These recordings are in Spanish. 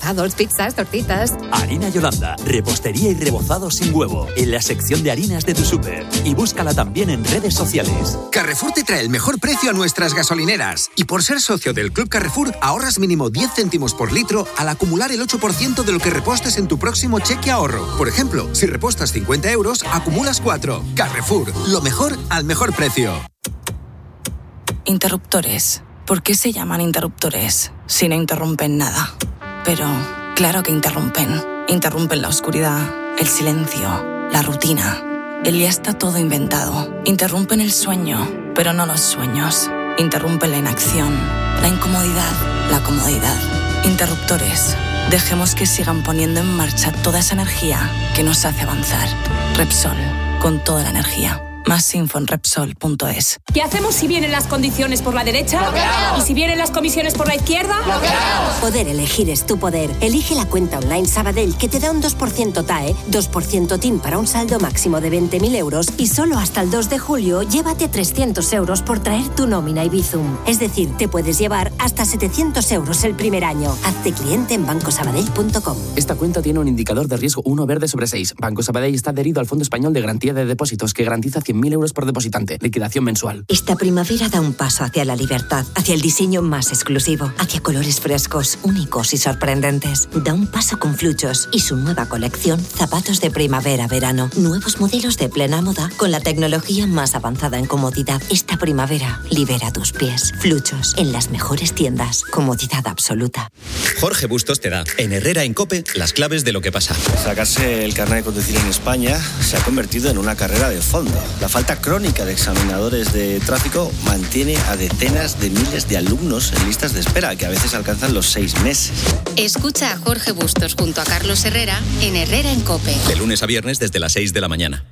rebozados, pizzas, tortitas. Harina Yolanda, repostería y rebozado sin huevo, en la sección de harinas de tu súper. Y búscala también en redes sociales. Carrefour te trae el mejor precio a nuestras gasolineras. Y por ser socio del Club Carrefour, ahorras mínimo 10 céntimos por litro al acumular el 8% de lo que repostes en tu próximo cheque ahorro. Por ejemplo, si repostas 50 euros, acumulas 4. Carrefour, lo mejor al mejor precio. Interruptores. ¿Por qué se llaman interruptores si no interrumpen nada? Pero claro que interrumpen. Interrumpen la oscuridad, el silencio, la rutina. El día está todo inventado. Interrumpen el sueño, pero no los sueños. Interrumpen la inacción, la incomodidad, la comodidad. Interruptores. Dejemos que sigan poniendo en marcha toda esa energía que nos hace avanzar. Repsol, con toda la energía. Más info en Repsol.es. ¿Qué hacemos si vienen las condiciones por la derecha? ¿Y si vienen las comisiones por la izquierda? Poder elegir es tu poder. Elige la cuenta online Sabadell que te da un 2% TAE, 2% TIN para un saldo máximo de 20.000 euros y solo hasta el 2 de julio llévate 300 euros por traer tu nómina y Bizum. Es decir, te puedes llevar hasta 700 euros el primer año. Hazte cliente en bancosabadell.com. Esta cuenta tiene un indicador de riesgo 1 verde sobre 6. Banco Sabadell está adherido al Fondo Español de Garantía de Depósitos que garantiza 100.000 euros por depositante. Liquidación mensual. Esta primavera da un paso hacia la libertad, hacia el diseño más exclusivo, hacia colores frescos, únicos y sorprendentes. Da un paso con Fluchos y su nueva colección Zapatos de Primavera-Verano. Nuevos modelos de plena moda con la tecnología más avanzada en comodidad. Esta primavera libera tus pies. Fluchos, en las mejores tiendas. Comodidad absoluta. Jorge Bustos te da, en Herrera en COPE, las claves de lo que pasa. Sacarse el carnet de conducir en España se ha convertido en una carrera de fondo. La falta crónica de examinadores de tráfico mantiene a decenas de miles de alumnos en listas de espera, que a veces alcanzan los 6 meses. Escucha a Jorge Bustos junto a Carlos Herrera en Herrera en COPE. De lunes a viernes desde las 6 de la mañana.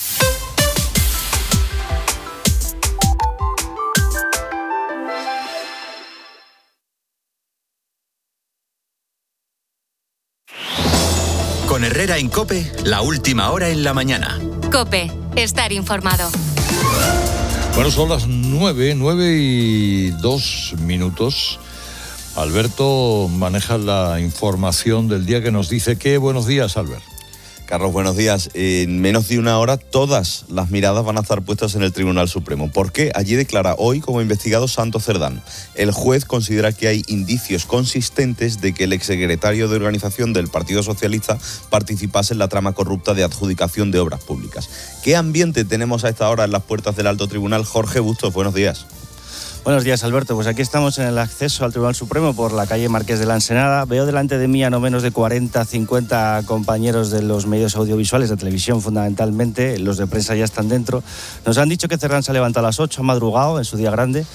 Con Herrera en COPE, la última hora en la mañana. COPE, estar informado. Bueno, son las 9:02. Alberto maneja la información del día que nos dice que... Buenos días, Albert. Carlos, buenos días. En menos de una hora todas las miradas van a estar puestas en el Tribunal Supremo. ¿Por qué? Allí declara hoy como investigado Santos Cerdán. El juez considera que hay indicios consistentes de que el exsecretario de organización del Partido Socialista participase en la trama corrupta de adjudicación de obras públicas. ¿Qué ambiente tenemos a esta hora en las puertas del Alto Tribunal? Jorge Bustos, buenos días. Buenos días, Alberto. Pues aquí estamos en el acceso al Tribunal Supremo por la calle Marqués de la Ensenada. Veo delante de mí a no menos de 40, 50 compañeros de los medios audiovisuales, de televisión fundamentalmente. Los de prensa ya están dentro. Nos han dicho que Cerdán se ha levantado a las 8, ha madrugado en su día grande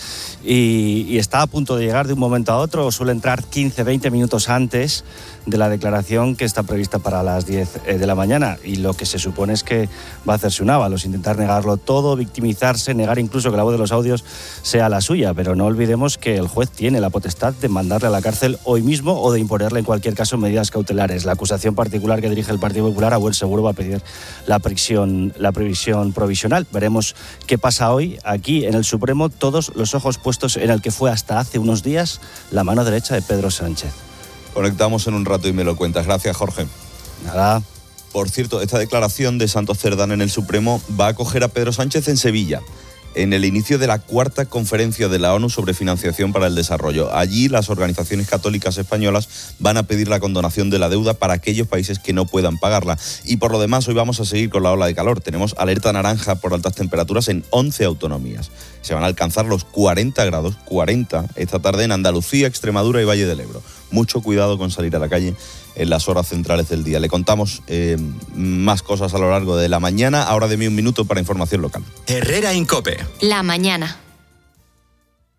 y está a punto de llegar de un momento a otro. O suele entrar 15, 20 minutos antes de la declaración que está prevista para las 10 de la mañana. Y lo que se supone es que va a hacerse un ábalos, intentar negarlo todo, victimizarse, negar incluso que la voz de los audios sea la suya. Pero no olvidemos que el juez tiene la potestad de mandarle a la cárcel hoy mismo o de imponerle en cualquier caso medidas cautelares. La acusación particular que dirige el Partido Popular a buen seguro va a pedir la prisión provisional. Veremos qué pasa hoy aquí en el Supremo, todos los ojos puestos en el que fue hasta hace unos días la mano derecha de Pedro Sánchez. Conectamos en un rato y me lo cuentas. Gracias, Jorge. Nada. Por cierto, esta declaración de Santos Cerdán en el Supremo va a acoger a Pedro Sánchez en Sevilla, en el inicio de la 4ª conferencia de la ONU sobre financiación para el desarrollo. Allí las organizaciones católicas españolas van a pedir la condonación de la deuda para aquellos países que no puedan pagarla. Y por lo demás, hoy vamos a seguir con la ola de calor. Tenemos alerta naranja por altas temperaturas en 11 autonomías. Se van a alcanzar los 40 grados, 40, esta tarde en Andalucía, Extremadura y Valle del Ebro. Mucho cuidado con salir a la calle en las horas centrales del día. Le contamos más cosas a lo largo de la mañana. Ahora deme un minuto para información local. Herrera en COPE. La mañana.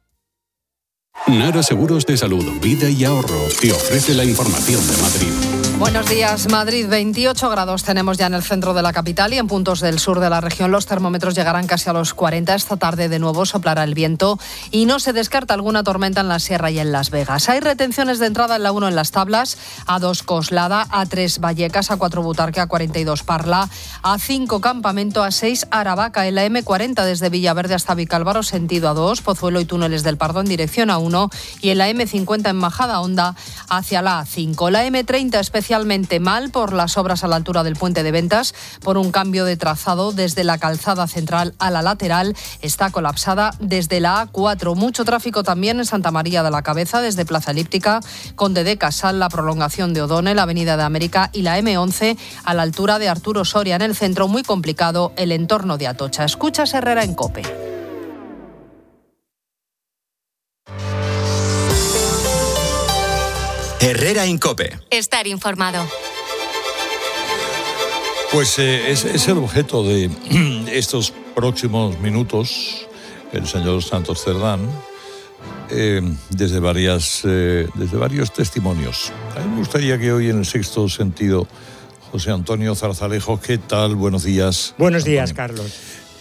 Nara Seguros de Salud, Vida y Ahorro te ofrece la información de Madrid. Buenos días, Madrid. 28 grados tenemos ya en el centro de la capital y en puntos del sur de la región los termómetros llegarán casi a los 40. Esta tarde de nuevo soplará el viento y no se descarta alguna tormenta en la Sierra y en Las Vegas. Hay retenciones de entrada en la 1 en Las Tablas, A2 Coslada, A3 Vallecas, A4 Butarque, A42 Parla, A5 Campamento, A6 Aravaca, en la M40 desde Villaverde hasta Vicálvaro, sentido A2, Pozuelo y Túneles del Pardo en dirección A1 y en la M50 en Majadahonda hacia la A5. La M30 especialmente mal por las obras a la altura del Puente de Ventas, por un cambio de trazado desde la calzada central a la lateral. Está colapsada desde la A4. Mucho tráfico también en Santa María de la Cabeza, desde Plaza Elíptica, Conde de Casal, la prolongación de O'Donnell, Avenida de América y la M11 a la altura de Arturo Soria. En el centro, muy complicado el entorno de Atocha. Escuchas Herrera en COPE. Herrera en COPE. Estar informado. Pues es el objeto de estos próximos minutos el señor Santos Cerdán, desde varios testimonios. A mí me gustaría que hoy en el Sexto Sentido, José Antonio Zarzalejo, ¿qué tal? Buenos días. Buenos días, Carlos.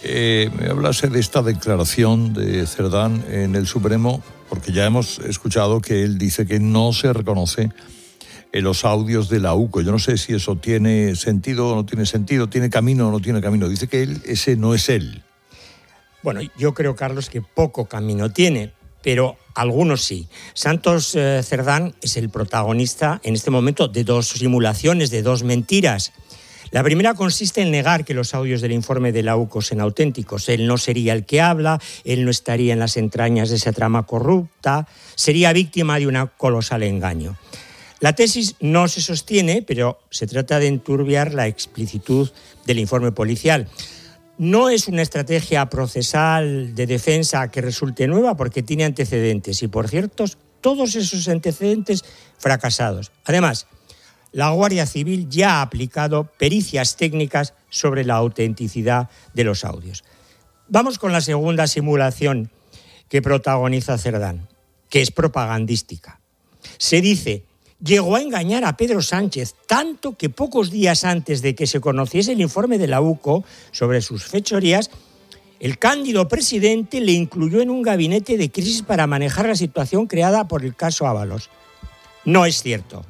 Me hablase de esta declaración de Cerdán en el Supremo, porque ya hemos escuchado que él dice que no se reconoce en los audios de la UCO. Yo no sé si eso tiene sentido o no tiene sentido, tiene camino o no tiene camino. Dice que ese no es él. Bueno, yo creo, Carlos, que poco camino tiene, pero algunos sí. Santos Cerdán es el protagonista en este momento de dos simulaciones, de dos mentiras. La primera consiste en negar que los audios del informe de la UCO sean auténticos. Él no sería el que habla, él no estaría en las entrañas de esa trama corrupta, sería víctima de un colosal engaño. La tesis no se sostiene, pero se trata de enturbiar la explicitud del informe policial. No es una estrategia procesal de defensa que resulte nueva porque tiene antecedentes y, por cierto, todos esos antecedentes fracasados. Además, la Guardia Civil ya ha aplicado pericias técnicas sobre la autenticidad de los audios. Vamos con la segunda simulación que protagoniza Cerdán, que es propagandística. Se dice: llegó a engañar a Pedro Sánchez tanto que pocos días antes de que se conociese el informe de la UCO sobre sus fechorías, el cándido presidente le incluyó en un gabinete de crisis para manejar la situación creada por el caso Ábalos. No es cierto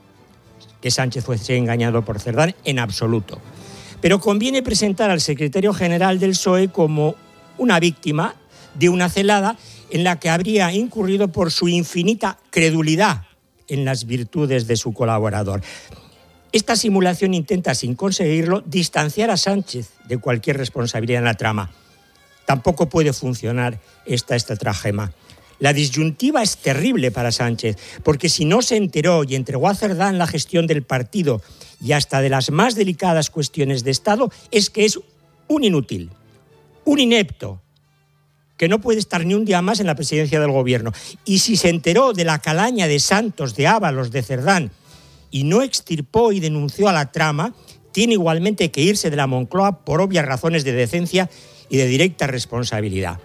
que Sánchez fuese engañado por Cerdán en absoluto. Pero conviene presentar al secretario general del PSOE como una víctima de una celada en la que habría incurrido por su infinita credulidad en las virtudes de su colaborador. Esta simulación intenta, sin conseguirlo, distanciar a Sánchez de cualquier responsabilidad en la trama. Tampoco puede funcionar esta estratagema. La disyuntiva es terrible para Sánchez, porque si no se enteró y entregó a Cerdán la gestión del partido y hasta de las más delicadas cuestiones de Estado, es que es un inútil, un inepto, que no puede estar ni un día más en la presidencia del gobierno. Y si se enteró de la calaña de Santos, de Ábalos, de Cerdán, y no extirpó y denunció a la trama, tiene igualmente que irse de la Moncloa por obvias razones de decencia y de directa responsabilidad.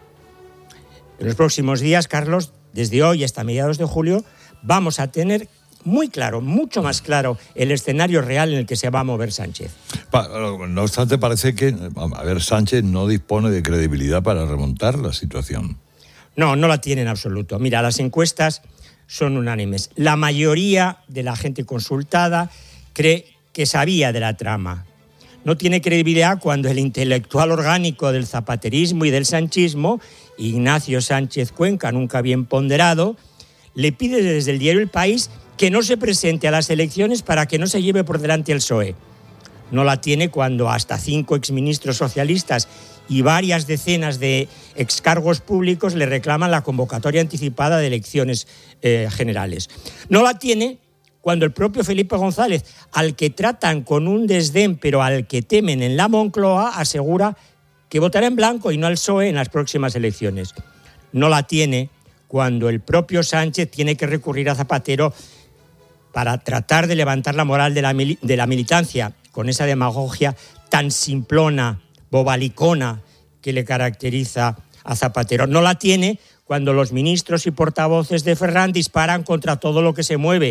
En los próximos días, Carlos, desde hoy hasta mediados de julio, vamos a tener muy claro, mucho más claro, el escenario real en el que se va a mover Sánchez. No obstante, parece que, Sánchez no dispone de credibilidad para remontar la situación. No la tiene en absoluto. Mira, las encuestas son unánimes. La mayoría de la gente consultada cree que sabía de la trama. No tiene credibilidad cuando el intelectual orgánico del zapaterismo y del sanchismo, Ignacio Sánchez Cuenca, nunca bien ponderado, le pide desde el diario El País que no se presente a las elecciones para que no se lleve por delante el PSOE. No la tiene cuando hasta 5 exministros socialistas y varias decenas de excargos públicos le reclaman la convocatoria anticipada de elecciones generales. No la tiene cuando el propio Felipe González, al que tratan con un desdén pero al que temen en la Moncloa, asegura que votará en blanco y no al PSOE en las próximas elecciones. No la tiene cuando el propio Sánchez tiene que recurrir a Zapatero para tratar de levantar la moral de la militancia con esa demagogia tan simplona, bobalicona que le caracteriza a Zapatero. No la tiene cuando los ministros y portavoces de Ferran disparan contra todo lo que se mueve.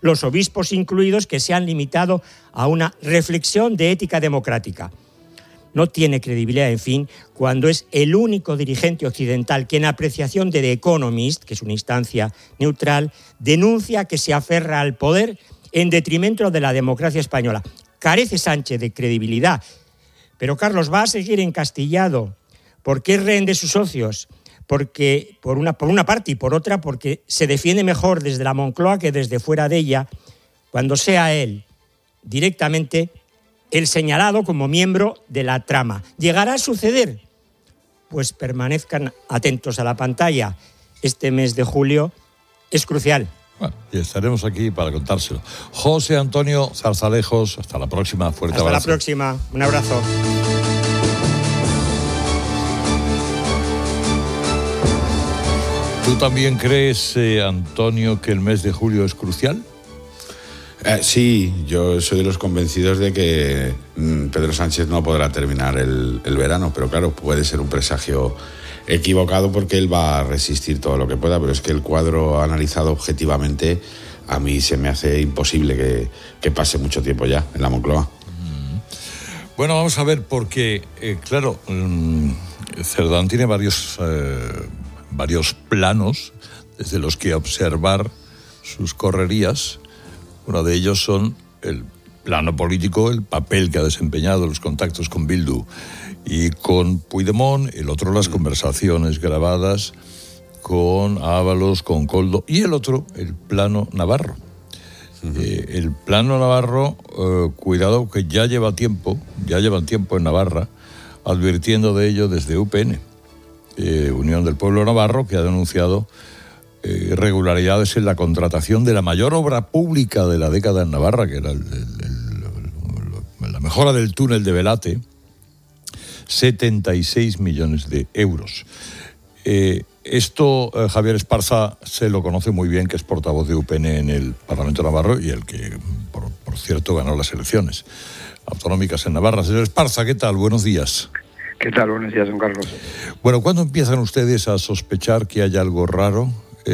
los obispos incluidos, que se han limitado a una reflexión de ética democrática. No tiene credibilidad, en fin, cuando es el único dirigente occidental que en apreciación de The Economist, que es una instancia neutral, denuncia que se aferra al poder en detrimento de la democracia española. Carece Sánchez de credibilidad, pero Carlos va a seguir encastillado porque es rehén de sus socios, porque por una parte y por otra porque se defiende mejor desde la Moncloa que desde fuera de ella, cuando sea él directamente el señalado como miembro de la trama. ¿Llegará a suceder? Pues permanezcan atentos a la pantalla. Este mes de julio es crucial. Bueno, y estaremos aquí para contárselo. José Antonio Zarzalejos, hasta la próxima. Fuerte abrazo. Hasta la próxima. Un abrazo. ¿Tú también crees, Antonio, que el mes de julio es crucial? Sí, yo soy de los convencidos de que Pedro Sánchez no podrá terminar el verano, pero claro, puede ser un presagio equivocado porque él va a resistir todo lo que pueda, pero es que el cuadro analizado objetivamente a mí se me hace imposible que pase mucho tiempo ya en la Moncloa. Bueno, vamos a ver, porque, claro, Cerdán tiene varios planos desde los que observar sus correrías. Uno de ellos son el plano político, el papel que ha desempeñado, los contactos con Bildu y con Puigdemont, el otro las conversaciones grabadas con Ábalos, con Koldo, y el otro, el plano navarro. El plano navarro, cuidado, que ya llevan tiempo en Navarra advirtiendo de ello desde UPN, Unión del Pueblo Navarro, que ha denunciado irregularidades en la contratación de la mayor obra pública de la década en Navarra, que era la mejora del túnel de Belate, 76 millones de euros. Esto Javier Esparza se lo conoce muy bien, que es portavoz de UPN en el Parlamento Navarro y el que, por cierto, ganó las elecciones autonómicas en Navarra. Señor Esparza, ¿qué tal? Buenos días. ¿Qué tal? Buenos días, don Carlos. Bueno, ¿cuándo empiezan ustedes a sospechar que hay algo raro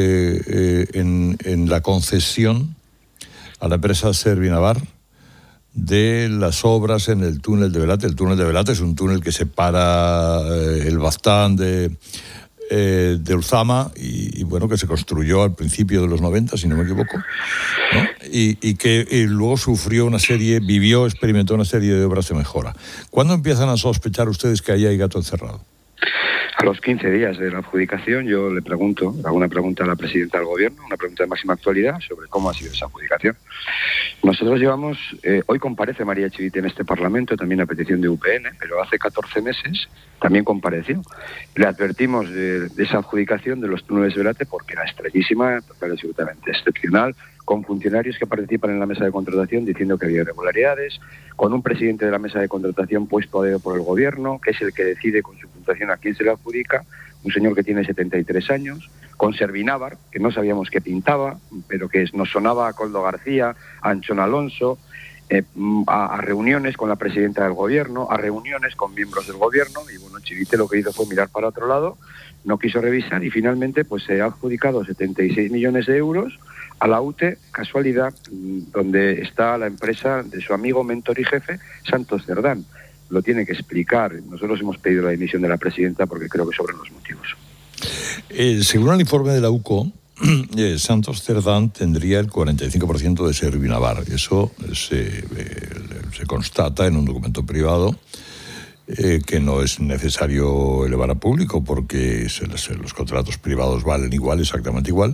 en la concesión a la empresa Servinavar de las obras en el túnel de Belate? El túnel de Belate es un túnel que separa el Baztán de Ulzama y bueno, que se construyó al principio de los 90, si no me equivoco, ¿no? Y que luego experimentó una serie de obras de mejora. ¿Cuándo empiezan a sospechar ustedes que ahí hay gato encerrado? A los 15 días de la adjudicación yo le hago una pregunta a la presidenta del Gobierno, una pregunta de máxima actualidad sobre cómo ha sido esa adjudicación. Nosotros llevamos, hoy comparece María Chivite en este Parlamento, también a petición de UPN, pero hace 14 meses también compareció. Le advertimos de esa adjudicación de los túneles de Belate porque era estrellísima, total, absolutamente excepcional, con funcionarios que participan en la mesa de contratación diciendo que había irregularidades, con un presidente de la mesa de contratación puesto a dedo por el Gobierno, que es el que decide con su puntuación a quién se le adjudica, un señor que tiene 73 años, con Servinavar, que no sabíamos qué pintaba, pero que nos sonaba a Koldo García, a Anchón Alonso, a reuniones con la presidenta del Gobierno, a reuniones con miembros del Gobierno, y bueno, Chivite lo que hizo fue mirar para otro lado, no quiso revisar y finalmente pues se ha adjudicado 76 millones de euros a la UTE, casualidad, donde está la empresa de su amigo, mentor y jefe, Santos Cerdán. Lo tiene que explicar. Nosotros hemos pedido la dimisión de la presidenta porque creo que sobran los motivos. Según el informe de la UCO, Santos Cerdán tendría el 45% de Servinavar. Eso se constata en un documento privado que no es necesario elevar a público porque los contratos privados valen igual, exactamente igual.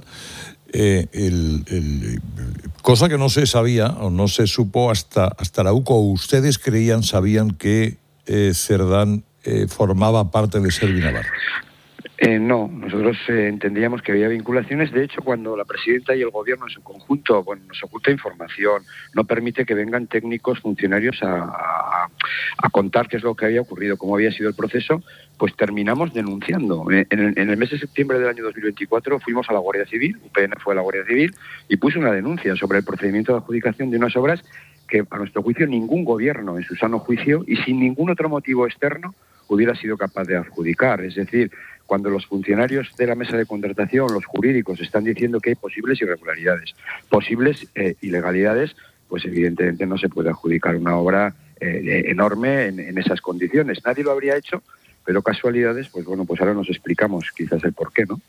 Cosa que no se sabía o no se supo hasta la UCO. ¿Ustedes sabían que Cerdán formaba parte de Servinavar? No, nosotros entendíamos que había vinculaciones. De hecho, cuando la presidenta y el Gobierno en su conjunto nos oculta información, no permite que vengan técnicos, funcionarios a contar qué es lo que había ocurrido, cómo había sido el proceso, pues terminamos denunciando. En el mes de septiembre del año 2024 fuimos a la Guardia Civil, UPN fue a la Guardia Civil y puso una denuncia sobre el procedimiento de adjudicación de unas obras que, a nuestro juicio, ningún gobierno en su sano juicio y sin ningún otro motivo externo hubiera sido capaz de adjudicar. Es decir, cuando los funcionarios de la mesa de contratación, los jurídicos, están diciendo que hay posibles irregularidades, posibles ilegalidades, pues evidentemente no se puede adjudicar una obra enorme en esas condiciones. Nadie lo habría hecho, pero casualidades, pues bueno, pues ahora nos explicamos quizás el porqué, ¿no?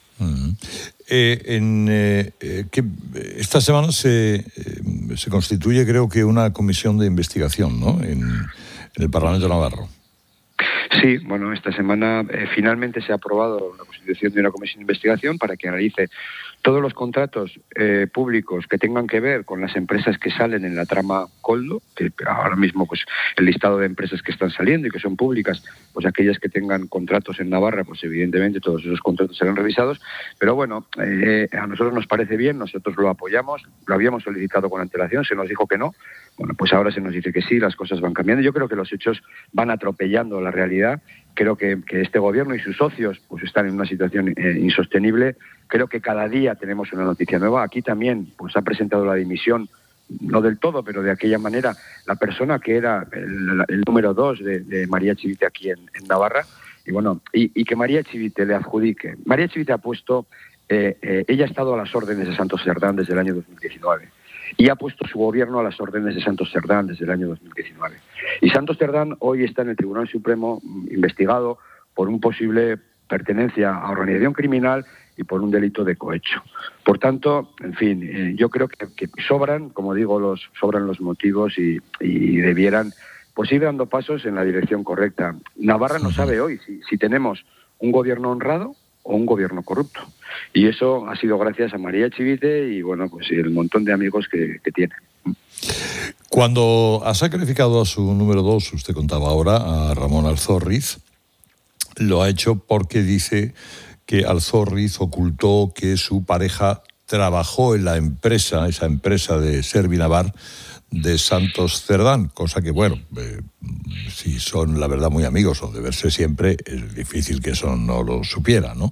Esta semana se constituye, creo que, una comisión de investigación, ¿no?, en el Parlamento Navarro. Sí, bueno, esta semana finalmente se ha aprobado la constitución de una comisión de investigación para que analice todos los contratos públicos que tengan que ver con las empresas que salen en la trama Koldo, que ahora mismo pues el listado de empresas que están saliendo y que son públicas, pues aquellas que tengan contratos en Navarra, pues evidentemente todos esos contratos serán revisados, pero bueno, a nosotros nos parece bien, nosotros lo apoyamos, lo habíamos solicitado con antelación, se nos dijo que no, bueno, pues ahora se nos dice que sí, las cosas van cambiando. Yo creo que los hechos van atropellando la realidad. Creo que este gobierno y sus socios pues están en una situación insostenible. Creo que cada día tenemos una noticia nueva. Aquí también pues ha presentado la dimisión, no del todo, pero de aquella manera, la persona que era el número 2 de María Chivite aquí en Navarra. Y bueno, y que María Chivite le adjudique. María Chivite ha puesto, ella ha estado a las órdenes de Santos Cerdán desde el año 2019. Y ha puesto su gobierno a las órdenes de Santos Cerdán desde el año 2019. Y Santos Cerdán hoy está en el Tribunal Supremo investigado por un posible pertenencia a organización criminal y por un delito de cohecho. Por tanto, en fin, yo creo que sobran, como digo, sobran los motivos y debieran pues ir dando pasos en la dirección correcta. Navarra no sabe hoy si tenemos un gobierno honrado o un gobierno corrupto. Y eso ha sido gracias a María Chivite y, bueno, pues el montón de amigos que tiene. Cuando ha sacrificado a su número 2, usted contaba ahora, a Ramón Alzorriz, lo ha hecho porque dice que Alzorriz ocultó que su pareja trabajó en la empresa, esa empresa de Servinavar, de Santos Cerdán, cosa que, bueno, si son la verdad muy amigos o de verse siempre, es difícil que eso no lo supiera, ¿no?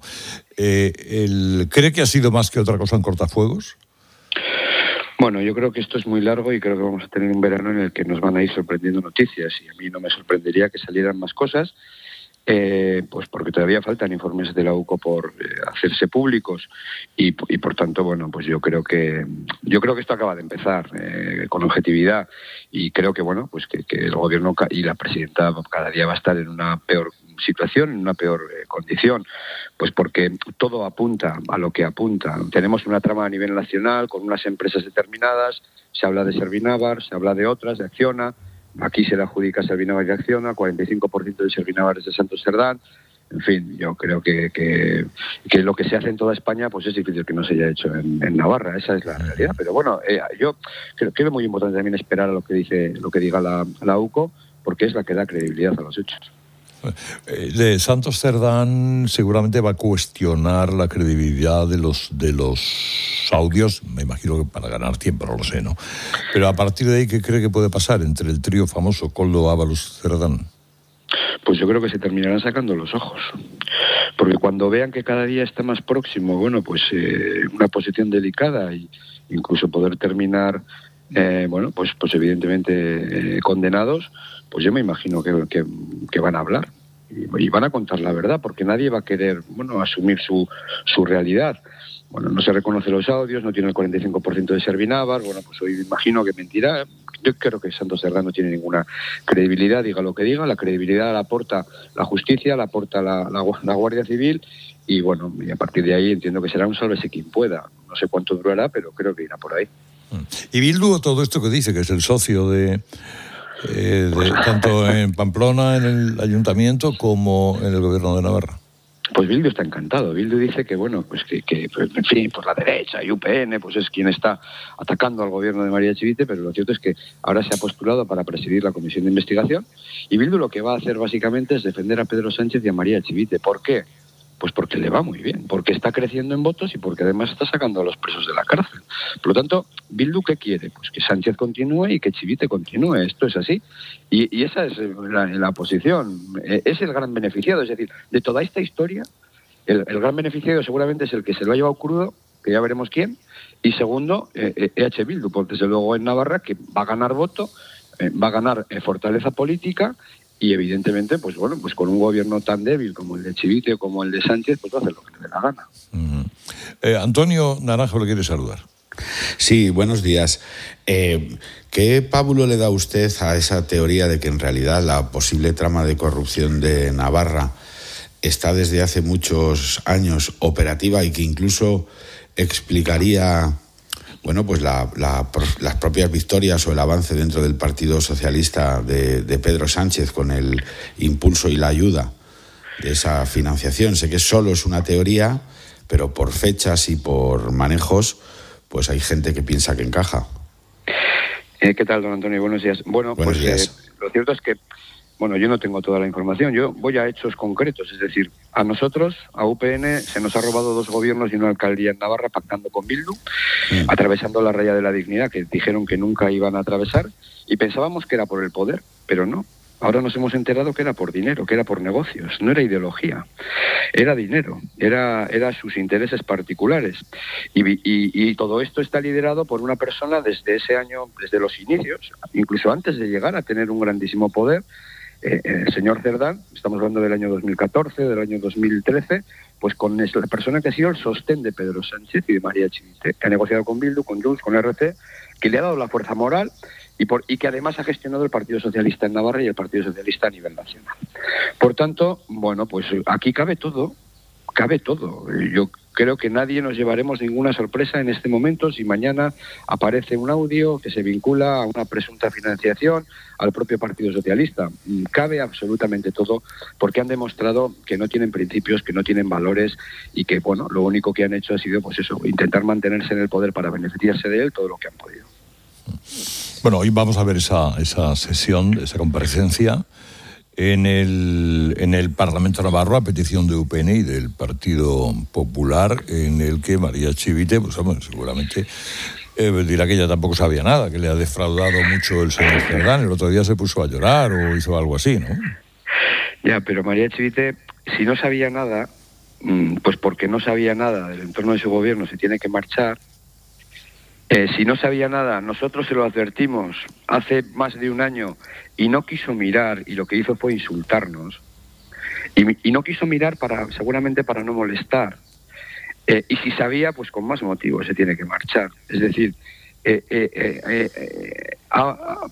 ¿Cree que ha sido más que otra cosa un cortafuegos? Bueno, yo creo que esto es muy largo y creo que vamos a tener un verano en el que nos van a ir sorprendiendo noticias y a mí no me sorprendería que salieran más cosas. Pues porque todavía faltan informes de la UCO por hacerse públicos y por tanto, bueno, pues yo creo que esto acaba de empezar con objetividad y creo que, bueno, pues que el gobierno y la presidenta cada día va a estar en una peor situación, en una peor condición, pues porque todo apunta a lo que apunta. Tenemos una trama a nivel nacional con unas empresas determinadas, se habla de Servinavar, se habla de otras, de Acciona. Aquí se le adjudica Servinavar y Acciona, 45% de Servinavar es de Santos Cerdán. En fin, yo creo que lo que se hace en toda España pues es difícil que no se haya hecho en Navarra, esa es la realidad. Pero bueno, yo creo que es muy importante también esperar a lo que diga la UCO, porque es la que da credibilidad a los hechos. De Santos Cerdán seguramente va a cuestionar la credibilidad de los audios, me imagino que para ganar tiempo, no lo sé, ¿no? Pero a partir de ahí, ¿qué cree que puede pasar entre el trío famoso Koldo, Ábalos, Cerdán? Pues yo creo que se terminarán sacando los ojos, porque cuando vean que cada día está más próximo, bueno, pues una posición delicada e incluso poder terminar, bueno, pues evidentemente condenados, pues yo me imagino que van a hablar y van a contar la verdad, porque nadie va a querer, bueno, asumir su realidad. Bueno, no se reconoce los audios, no tiene el 45% de Servinavar, bueno, pues hoy me imagino que mentirá. Yo creo que Santos Cerdán no tiene ninguna credibilidad, diga lo que diga, la credibilidad la aporta la justicia, la aporta la Guardia Civil y bueno, y a partir de ahí entiendo que será un sálvese quien pueda. No sé cuánto durará, pero creo que irá por ahí. Y Bildu, todo esto que dice, que es el socio de tanto en Pamplona, en el ayuntamiento, como en el gobierno de Navarra. Pues Bildu está encantado. Bildu dice que, bueno, pues que en fin, por la derecha y UPN, pues es quien está atacando al gobierno de María Chivite, pero lo cierto es que ahora se ha postulado para presidir la comisión de investigación y Bildu lo que va a hacer básicamente es defender a Pedro Sánchez y a María Chivite. ¿Por qué? Pues porque le va muy bien, porque está creciendo en votos y porque además está sacando a los presos de la cárcel. Por lo tanto, ¿Bildu qué quiere? Pues que Sánchez continúe y que Chivite continúe. Esto es así. Y esa es la posición. Es el gran beneficiado. Es decir, de toda esta historia, el gran beneficiado seguramente es el que se lo ha llevado crudo, que ya veremos quién. Y segundo, EH Bildu, porque desde luego en Navarra, que va a ganar voto, va a ganar fortaleza política y evidentemente, pues bueno, pues con un gobierno tan débil como el de Chivite o como el de Sánchez, pues va a hacer lo que le dé la gana. Antonio Naranjo le quiere saludar. Sí, buenos días. ¿Qué pábulo le da usted a esa teoría de que en realidad la posible trama de corrupción de Navarra está desde hace muchos años operativa y que incluso explicaría, bueno, pues las propias victorias o el avance dentro del Partido Socialista de Pedro Sánchez con el impulso y la ayuda de esa financiación? Sé que solo es una teoría, pero por fechas y por manejos, pues hay gente que piensa que encaja. ¿Qué tal, don Antonio? Buenos días. Bueno, Buenos días. Lo cierto es que, bueno, yo no tengo toda la información, yo voy a hechos concretos, es decir, a nosotros, a UPN, se nos ha robado 2 gobiernos y una alcaldía en Navarra pactando con Bildu, atravesando la raya de la dignidad, que dijeron que nunca iban a atravesar, y pensábamos que era por el poder, pero no. Ahora nos hemos enterado que era por dinero, que era por negocios, no era ideología, era dinero, era sus intereses particulares. Y todo esto está liderado por una persona desde ese año, desde los inicios, incluso antes de llegar a tener un grandísimo poder, el señor Cerdán, estamos hablando del año 2014, del año 2013, pues con la persona que ha sido el sostén de Pedro Sánchez y de María Chivite, que ha negociado con Bildu, con Junts, con RC, que le ha dado la fuerza moral y que además ha gestionado el Partido Socialista en Navarra y el Partido Socialista a nivel nacional. Por tanto, bueno, pues aquí cabe todo. Yo creo que nadie nos llevaremos ninguna sorpresa en este momento si mañana aparece un audio que se vincula a una presunta financiación al propio Partido Socialista. Cabe absolutamente todo, porque han demostrado que no tienen principios, que no tienen valores y que, bueno, lo único que han hecho ha sido, pues eso, intentar mantenerse en el poder para beneficiarse de él todo lo que han podido. Bueno, hoy vamos a ver esa sesión, esa comparecencia en el Parlamento Navarro a petición de UPN y del Partido Popular, en el que María Chivite, pues bueno, seguramente dirá que ella tampoco sabía nada, que le ha defraudado mucho el señor Cerdán. El otro día se puso a llorar o hizo algo así, ¿no? Ya, pero María Chivite, si no sabía nada, pues porque no sabía nada del entorno de su gobierno, se tiene que marchar. Si no sabía nada, nosotros se lo advertimos hace más de un año y no quiso mirar, y lo que hizo fue insultarnos. Y no quiso mirar seguramente para no molestar. Y si sabía, pues con más motivo se tiene que marchar. Es decir, ha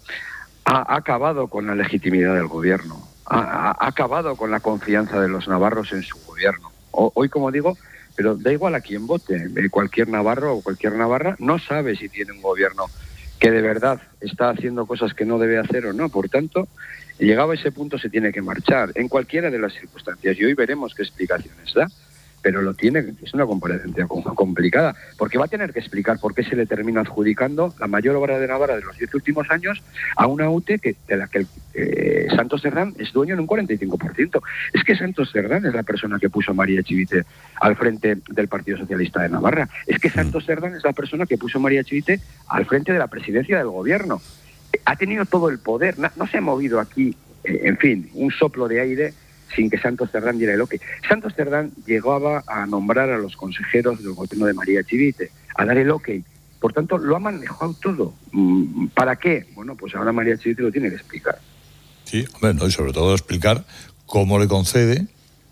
acabado con la legitimidad del gobierno, ha acabado con la confianza de los navarros en su gobierno. Hoy, como digo, pero da igual a quién vote, cualquier navarro o cualquier navarra no sabe si tiene un gobierno que de verdad está haciendo cosas que no debe hacer o no. Por tanto, llegado a ese punto se tiene que marchar en cualquiera de las circunstancias y hoy veremos qué explicaciones da. Pero es una comparecencia complicada, porque va a tener que explicar por qué se le termina adjudicando la mayor obra de Navarra de los 10 últimos años a una UTE de la que Santos Cerdán es dueño en un 45%. Es que Santos Cerdán es la persona que puso a María Chivite al frente del Partido Socialista de Navarra. Es que Santos Cerdán es la persona que puso a María Chivite al frente de la presidencia del gobierno. Ha tenido todo el poder, no se ha movido aquí, en fin, un soplo de aire sin que Santos Cerdán diera el ok. Santos Cerdán llegaba a nombrar a los consejeros del gobierno de María Chivite, a dar el ok. Por tanto, lo ha manejado todo. ¿Para qué? Bueno, pues ahora María Chivite lo tiene que explicar. Sí, bueno, y sobre todo explicar cómo le concede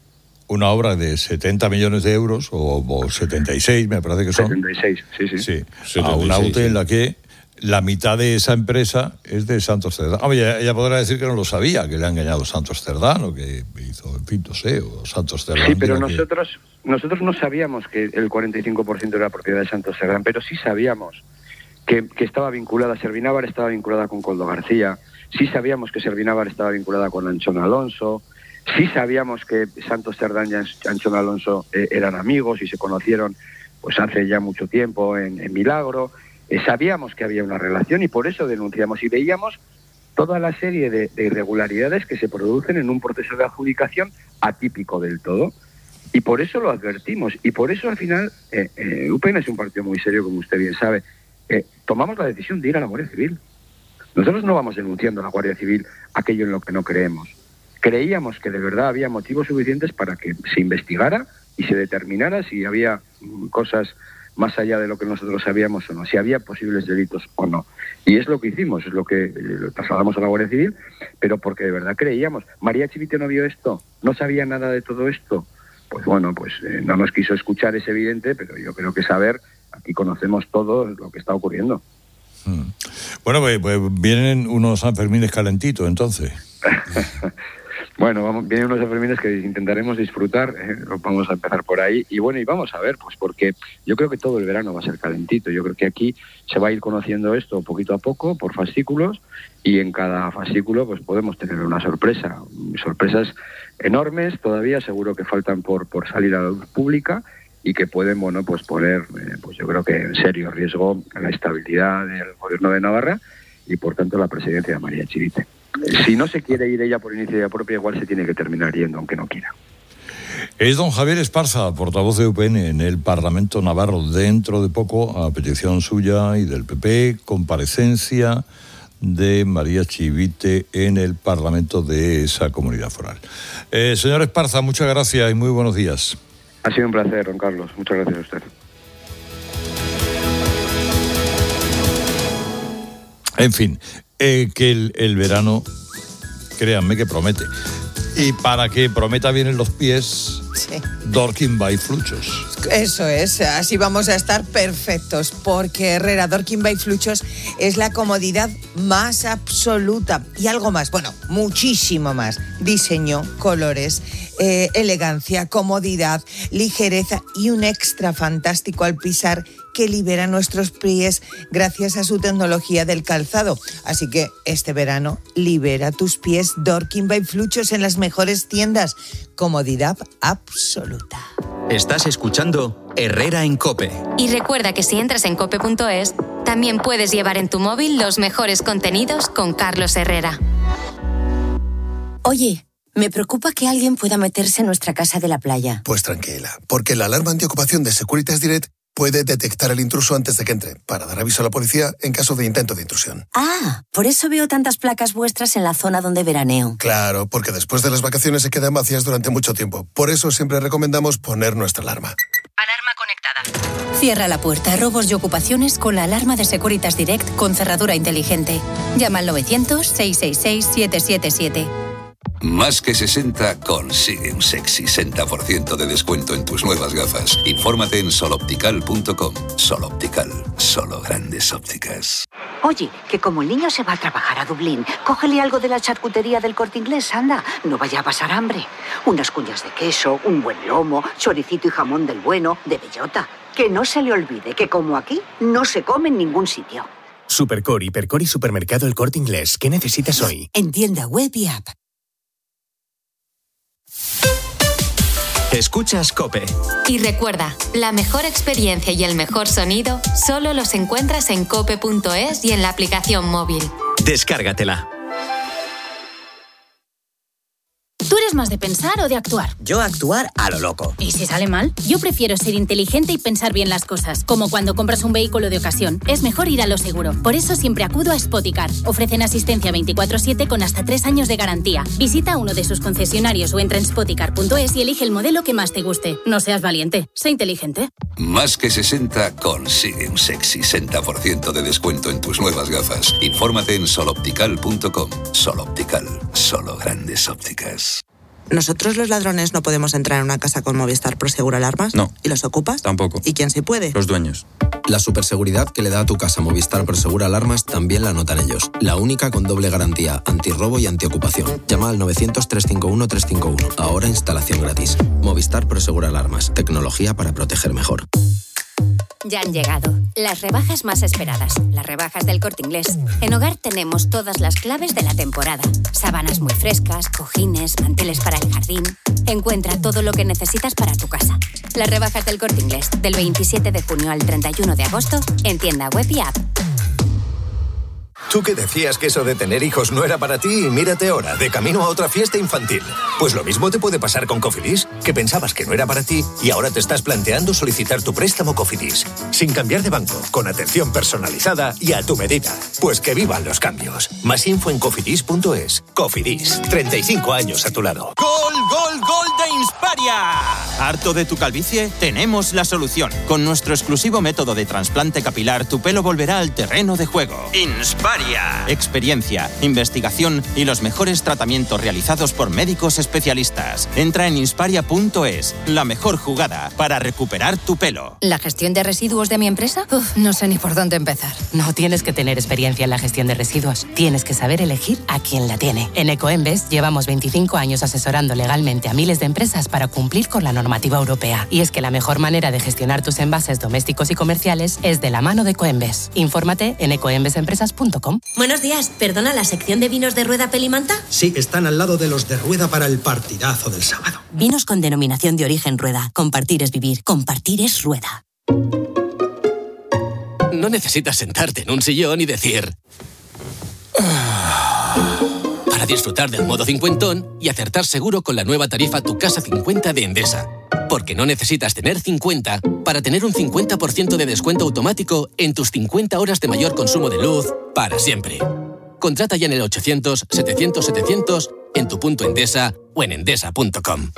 una obra de 70 millones de euros, o 76, me parece que son. 76, sí. Sí, a una UTE en la que la mitad de esa empresa es de Santos Cerdán. Ella podrá decir que no lo sabía, que le ha engañado Santos Cerdán, o que hizo, en fin, no sé, o Santos Cerdán. Sí, pero nosotros no sabíamos que el 45% era propiedad de Santos Cerdán, pero sí sabíamos que estaba vinculada, Servinávar estaba vinculada con Coldo García, sí sabíamos que Servinávar estaba vinculada con Anchón Alonso, sí sabíamos que Santos Cerdán y Anchón Alonso eran amigos y se conocieron pues hace ya mucho tiempo en Milagro. Sabíamos que había una relación y por eso denunciamos y veíamos toda la serie de irregularidades que se producen en un proceso de adjudicación atípico del todo. Y por eso lo advertimos. Y por eso al final, UPN es un partido muy serio, como usted bien sabe. Tomamos la decisión de ir a la Guardia Civil. Nosotros no vamos denunciando a la Guardia Civil aquello en lo que no creemos. Creíamos que de verdad había motivos suficientes para que se investigara y se determinara si había cosas más allá de lo que nosotros sabíamos o no, si había posibles delitos o no. Y es lo que hicimos, es lo que trasladamos a la Guardia Civil, pero porque de verdad creíamos. María Chivite no vio esto, no sabía nada de todo esto. Pues bueno, no nos quiso escuchar, es evidente, pero yo creo que saber, aquí conocemos todo lo que está ocurriendo. Bueno, pues vienen unos Sanfermines calentitos, entonces. Bueno, vienen unos Sanfermines que intentaremos disfrutar, vamos a empezar por ahí, y bueno, y vamos a ver, pues porque yo creo que todo el verano va a ser calentito, yo creo que aquí se va a ir conociendo esto poquito a poco, por fascículos, y en cada fascículo pues podemos tener una sorpresa, sorpresas enormes, todavía seguro que faltan por salir a la luz pública, y que pueden, bueno, pues poner, pues yo creo que en serio riesgo la estabilidad del gobierno de Navarra, y por tanto la presidencia de María Chivite. Si no se quiere ir ella por iniciativa propia, igual se tiene que terminar yendo, aunque no quiera. Es don Javier Esparza, portavoz de UPN en el Parlamento Navarro. Dentro de poco, a petición suya y del PP, comparecencia de María Chivite en el Parlamento de esa comunidad foral. Señor Esparza, muchas gracias y muy buenos días. Ha sido un placer, don Carlos. Muchas gracias a usted. En fin, que el verano, créanme que promete. Y para que prometa bien en los pies, sí. Dorking by Fluchos. Eso es, así vamos a estar perfectos, porque Herrera Dorking by Fluchos es la comodidad más absoluta. Y algo más, bueno, muchísimo más. Diseño, colores, elegancia, comodidad, ligereza y un extra fantástico al pisar que libera nuestros pies gracias a su tecnología del calzado. Así que este verano libera tus pies Dorking by Fluchos en las mejores tiendas. Comodidad absoluta. Estás escuchando Herrera en COPE. Y recuerda que si entras en cope.es, también puedes llevar en tu móvil los mejores contenidos con Carlos Herrera. Oye, me preocupa que alguien pueda meterse en nuestra casa de la playa. Pues tranquila, porque la alarma antiocupación de Securitas Direct puede detectar el intruso antes de que entre, para dar aviso a la policía en caso de intento de intrusión. Ah, por eso veo tantas placas vuestras en la zona donde veraneo. Claro, porque después de las vacaciones se quedan vacías durante mucho tiempo. Por eso siempre recomendamos poner nuestra alarma. Alarma conectada. Cierra la puerta a robos y ocupaciones con la alarma de Securitas Direct con cerradura inteligente. Llama al 900-666-777. Más que 60 consigue un sexy 60% de descuento en tus nuevas gafas. Infórmate en soloptical.com. Sol Optical, solo grandes ópticas. Oye, que como el niño se va a trabajar a Dublín, cógele algo de la charcutería del Corte Inglés, anda. No vaya a pasar hambre. Unas cuñas de queso, un buen lomo, choricito y jamón del bueno, de bellota. Que no se le olvide que como aquí, no se come en ningún sitio. Supercor, Hipercor y Supermercado El Corte Inglés. ¿Qué necesitas hoy? En tienda web y app. Escuchas COPE. Y recuerda, la mejor experiencia y el mejor sonido solo los encuentras en cope.es y en la aplicación móvil. Descárgatela. ¿Tú eres más de pensar o de actuar? Yo actuar a lo loco. ¿Y si sale mal? Yo prefiero ser inteligente y pensar bien las cosas. Como cuando compras un vehículo de ocasión. Es mejor ir a lo seguro. Por eso siempre acudo a Spoticar. Ofrecen asistencia 24/7 con hasta 3 años de garantía. Visita uno de sus concesionarios o entra en spoticar.es y elige el modelo que más te guste. No seas valiente, sé inteligente. Más que 60 consigue un sexy 60% de descuento en tus nuevas gafas. Infórmate en soloptical.com. Sol Optical, solo grandes ópticas. ¿Nosotros los ladrones no podemos entrar en una casa con Movistar Prosegur Alarmas? No. ¿Y los ocupas? Tampoco. ¿Y quién sí puede? Los dueños. La superseguridad que le da a tu casa Movistar Prosegur Alarmas también la notan ellos. La única con doble garantía, antirrobo y antiocupación. Llama al 900-351-351. Ahora instalación gratis. Movistar Prosegur Alarmas. Tecnología para proteger mejor. Ya han llegado las rebajas más esperadas, las rebajas del Corte Inglés. En Hogar tenemos todas las claves de la temporada. Sábanas muy frescas, cojines, manteles para el jardín. Encuentra todo lo que necesitas para tu casa. Las rebajas del Corte Inglés, del 27 de junio al 31 de agosto, en tienda web y app. Tú que decías que eso de tener hijos no era para ti y mírate ahora, de camino a otra fiesta infantil. Pues lo mismo te puede pasar con Cofidis, que pensabas que no era para ti y ahora te estás planteando solicitar tu préstamo Cofidis. sin cambiar de banco, con atención personalizada y a tu medida. Pues que vivan los cambios. Más info en cofidis.es. Cofidis, 35 años a tu lado. ¡Gol, gol, gol de Insparia! ¿Harto de tu calvicie? Tenemos la solución. Con nuestro exclusivo método de trasplante capilar, tu pelo volverá al terreno de juego. Insparia. Experiencia, investigación y los mejores tratamientos realizados por médicos especialistas. Entra en insparia.es, la mejor jugada para recuperar tu pelo. ¿La gestión de residuos de mi empresa? No sé ni por dónde empezar. No tienes que tener experiencia en la gestión de residuos. Tienes que saber elegir a quién la tiene. En Ecoembes llevamos 25 años asesorando legalmente a miles de empresas para cumplir con la normativa europea. Y es que la mejor manera de gestionar tus envases domésticos y comerciales es de la mano de Ecoembes. Infórmate en ecoembesempresas.com. Buenos días. ¿Perdona, la sección de vinos de Rueda Pelimanta? Sí, están al lado de los de Rueda para el partidazo del sábado. Vinos con denominación de origen Rueda. Compartir es vivir. Compartir es Rueda. No necesitas sentarte en un sillón y decir... para disfrutar del modo cincuentón y acertar seguro con la nueva tarifa Tu Casa 50 de Endesa. Porque no necesitas tener 50 para tener un 50% de descuento automático en tus 50 horas de mayor consumo de luz para siempre. Contrata ya en el 800-700-700 en tu punto Endesa o en endesa.com.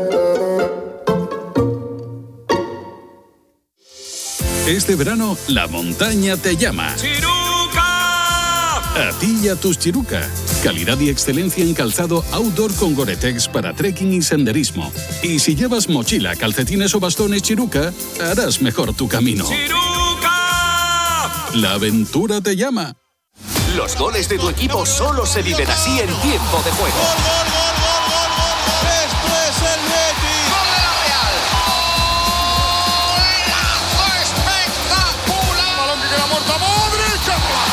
Este verano, la montaña te llama. A ti y a tus Chiruca. Calidad y excelencia en calzado outdoor con Gore-Tex para trekking y senderismo. Y si llevas mochila, calcetines o bastones Chiruca, harás mejor tu camino. ¡Chiruca! La aventura te llama. Los goles de tu equipo solo se viven así en tiempo de juego. ¡Esto es el Betis! ¡Gol de la Real! ¡Golazo espectacular! ¡Balón que queda muerto a Modric!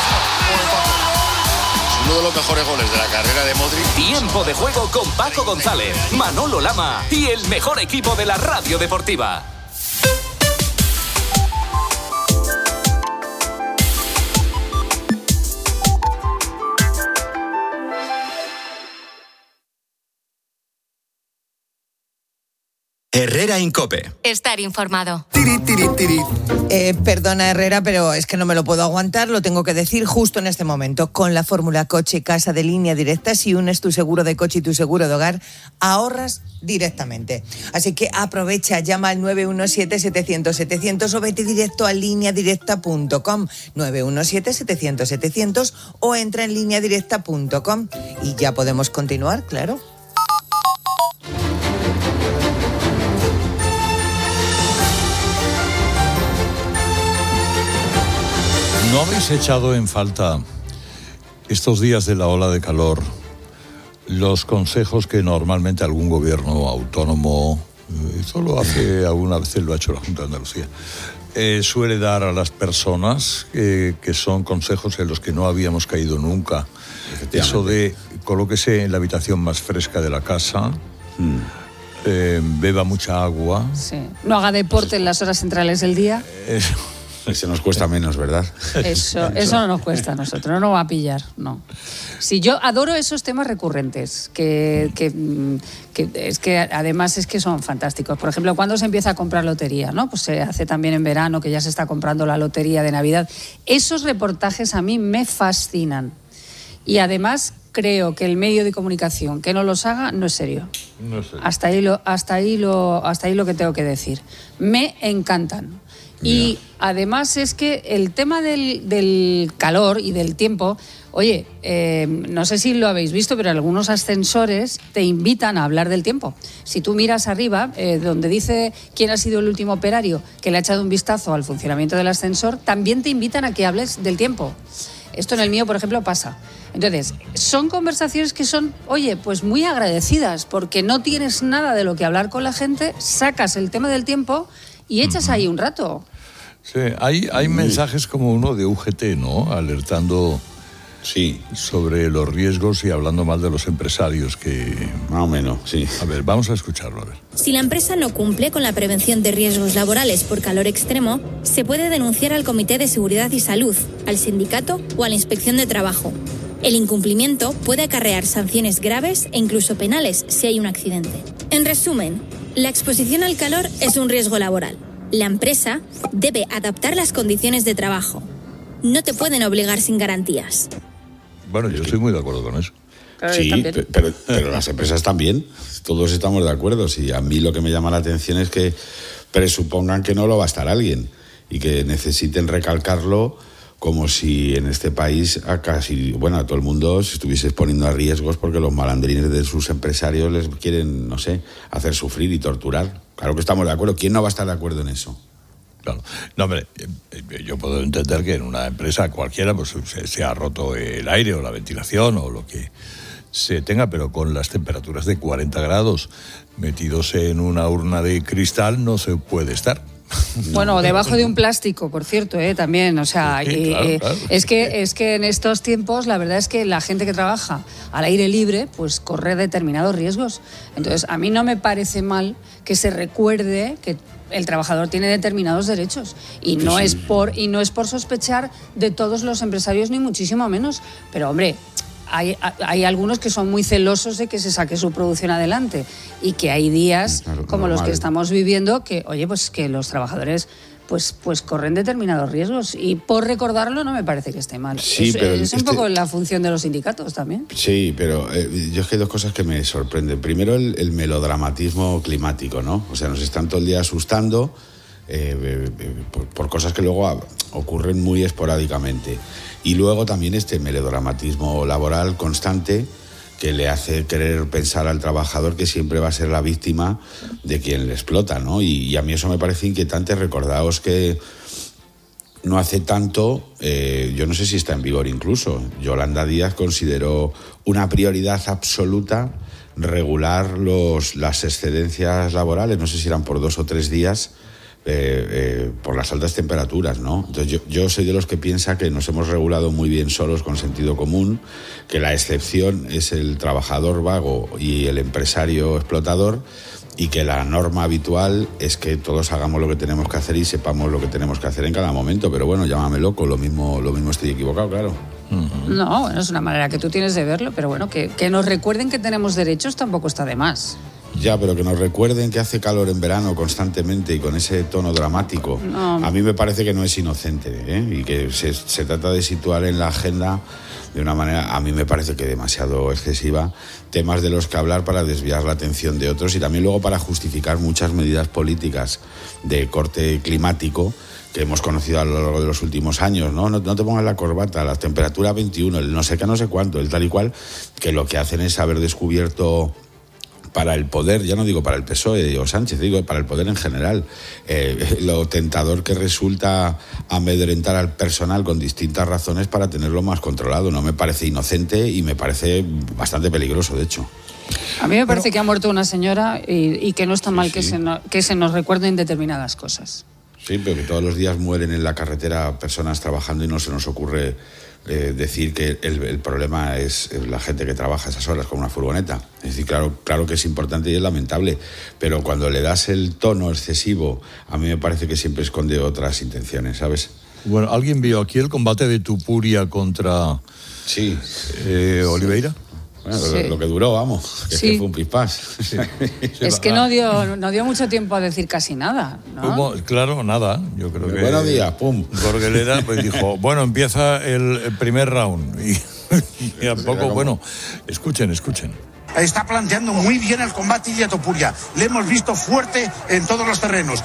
Uno de los mejores goles de la carrera de Modric. Tiempo de juego con Paco González, Manolo Lama y el mejor equipo de la radio deportiva. Herrera Incope. Estar informado. Perdona, Herrera, pero es que no me lo puedo aguantar, lo tengo que decir justo en este momento. Con la fórmula Coche Casa de Línea Directa, si unes tu seguro de coche y tu seguro de hogar, ahorras directamente. Así que aprovecha, llama al 917-700-700 o vete directo a lineadirecta.com. 917-700-700 o entra en lineadirecta.com. Y ya podemos continuar, claro. ¿No habéis echado en falta estos días de la ola de calor los consejos que normalmente algún gobierno autónomo, esto lo hace algunas veces, lo ha hecho la Junta de Andalucía, suele dar a las personas, que son consejos en los que no habíamos caído nunca? Eso de colóquese en la habitación más fresca de la casa, beba mucha agua. Sí. No haga deporte en las horas centrales del día. Se nos cuesta menos, ¿verdad? Eso no nos cuesta a nosotros, no nos va a pillar, no. Sí, yo adoro esos temas recurrentes, que es que además es que son fantásticos. Por ejemplo, cuando se empieza a comprar lotería, ¿no? Pues se hace también en verano, que ya se está comprando la lotería de Navidad. Esos reportajes a mí me fascinan. Y además creo que el medio de comunicación que no los haga no es serio. No es serio. Hasta ahí lo que tengo que decir. Me encantan. Y además es que el tema del calor y del tiempo, oye, no sé si lo habéis visto, pero algunos ascensores te invitan a hablar del tiempo. Si tú miras arriba, donde dice quién ha sido el último operario que le ha echado un vistazo al funcionamiento del ascensor, también te invitan a que hables del tiempo. Esto en el mío, por ejemplo, pasa. Entonces, son conversaciones que son, oye, pues muy agradecidas, porque no tienes nada de lo que hablar con la gente, sacas el tema del tiempo y echas ahí un rato. Sí, hay mensajes como uno de UGT, ¿no? Alertando sobre los riesgos y hablando mal de los empresarios, que... Más o menos, sí. A ver, vamos a escucharlo, a ver. Si la empresa no cumple con la prevención de riesgos laborales por calor extremo, se puede denunciar al Comité de Seguridad y Salud, al sindicato o a la Inspección de Trabajo. El incumplimiento puede acarrear sanciones graves e incluso penales si hay un accidente. En resumen, la exposición al calor es un riesgo laboral. La empresa debe adaptar las condiciones de trabajo. No te pueden obligar sin garantías. Bueno, yo estoy muy de acuerdo con eso. Sí, pero las empresas también. Todos estamos de acuerdo. Sí, a mí lo que me llama la atención es que presupongan que no lo va a estar alguien y que necesiten recalcarlo como si en este país a todo el mundo se estuviese exponiendo a riesgos porque los malandrines de sus empresarios les quieren, no sé, hacer sufrir y torturar. Claro que estamos de acuerdo. ¿Quién no va a estar de acuerdo en eso? Claro. No, hombre, yo puedo entender que en una empresa cualquiera pues se ha roto el aire o la ventilación o lo que se tenga, pero con las temperaturas de 40 grados metidos en una urna de cristal no se puede estar. Bueno, debajo de un plástico, por cierto, también, o sea, sí, claro. Es que en estos tiempos la verdad es que la gente que trabaja al aire libre pues corre determinados riesgos. Entonces, a mí no me parece mal que se recuerde que el trabajador tiene determinados derechos y no es por sospechar de todos los empresarios ni muchísimo menos, pero hombre, hay algunos que son muy celosos de que se saque su producción adelante y que hay días como los que estamos viviendo que, oye, pues que los trabajadores pues corren determinados riesgos y por recordarlo no me parece que esté mal. Sí, es un poco la función de los sindicatos también. Sí, pero yo es que hay dos cosas que me sorprenden. Primero, el melodramatismo climático, ¿no? O sea, nos están todo el día asustando por cosas que luego ocurren muy esporádicamente. Y luego también este melodramatismo laboral constante que le hace querer pensar al trabajador que siempre va a ser la víctima de quien le explota, ¿no? Y a mí eso me parece inquietante. Recordaos que no hace tanto, yo no sé si está en vigor incluso, Yolanda Díaz consideró una prioridad absoluta regular las excedencias laborales, no sé si eran por 2 o 3 días, por las altas temperaturas, ¿no? Entonces yo soy de los que piensa que nos hemos regulado muy bien solos con sentido común, que la excepción es el trabajador vago y el empresario explotador y que la norma habitual es que todos hagamos lo que tenemos que hacer y sepamos lo que tenemos que hacer en cada momento. Pero bueno, llámame loco, lo mismo estoy equivocado, claro. No, bueno, es una manera que tú tienes de verlo, pero bueno, que nos recuerden que tenemos derechos tampoco está de más. Ya, pero que nos recuerden que hace calor en verano constantemente y con ese tono dramático. No. A mí me parece que no es inocente, y que se trata de situar en la agenda de una manera, a mí me parece que demasiado excesiva, temas de los que hablar para desviar la atención de otros y también luego para justificar muchas medidas políticas de corte climático que hemos conocido a lo largo de los últimos años, ¿no? No te pongas la corbata, la temperatura 21, el no sé qué, no sé cuánto, el tal y cual, que lo que hacen es haber descubierto para el poder, ya no digo para el PSOE o Sánchez, digo para el poder en general, lo tentador que resulta amedrentar al personal con distintas razones para tenerlo más controlado. No me parece inocente y me parece bastante peligroso, de hecho. A mí me parece que ha muerto una señora y que no está mal que se nos recuerden determinadas cosas. Sí, pero que todos los días mueren en la carretera personas trabajando y no se nos ocurre decir que el problema es la gente que trabaja esas horas con una furgoneta. Es decir, claro que es importante y es lamentable, pero cuando le das el tono excesivo, a mí me parece que siempre esconde otras intenciones, ¿sabes? Bueno, ¿alguien vio aquí el combate de Tupuria contra Oliveira? Bueno, sí. Lo que duró, vamos, que, sí. Que fue un pispás. Sí. Es que no dio mucho tiempo a decir casi nada, ¿no? Claro, nada. Yo creo que buenos días, pum. Gorguelera pues dijo, bueno, empieza el primer round. Y a poco, bueno, escuchen. Está planteando muy bien el combate Ilia Topuria. Le hemos visto fuerte en todos los terrenos.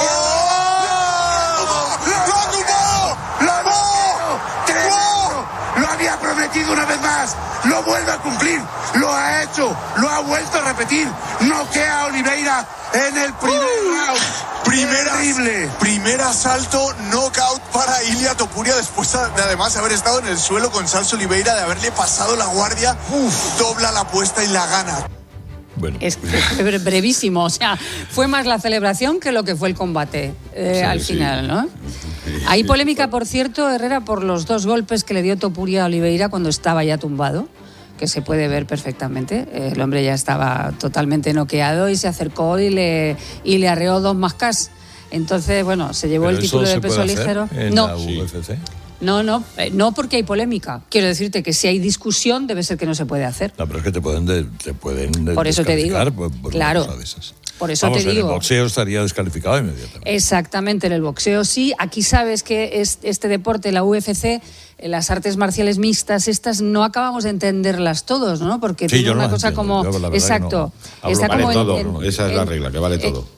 Lo había prometido una vez más. Lo vuelve a cumplir. Lo ha hecho. Lo ha vuelto a repetir. Noquea a Oliveira en el primer round. Primer asalto, knockout para Ilia Topuria después de además haber estado en el suelo con Charles Oliveira, de haberle pasado la guardia. Dobla la apuesta y la gana. Bueno. Es brevísimo, o sea, fue más la celebración que lo que fue el combate al final, ¿no? Hay polémica, por cierto, Herrera, por los 2 golpes que le dio Topuria a Oliveira cuando estaba ya tumbado, que se puede ver perfectamente. El hombre ya estaba totalmente noqueado y se acercó y le arreó 2 mascas. Entonces, bueno, se llevó el título de peso ligero. ¿En la UFC? No, porque hay polémica. Quiero decirte que si hay discusión, debe ser que no se puede hacer. No, pero es que te pueden por eso te digo. Por claro. Una cosa de esas. Por eso te digo. En el boxeo estaría descalificado inmediatamente. Exactamente, en el boxeo sí. Aquí sabes que este deporte, la UFC, las artes marciales mixtas, estas no acabamos de entenderlas todos, ¿no? Porque tiene una cosa como... Exacto. Está vale como todo, esa es la regla, que vale todo.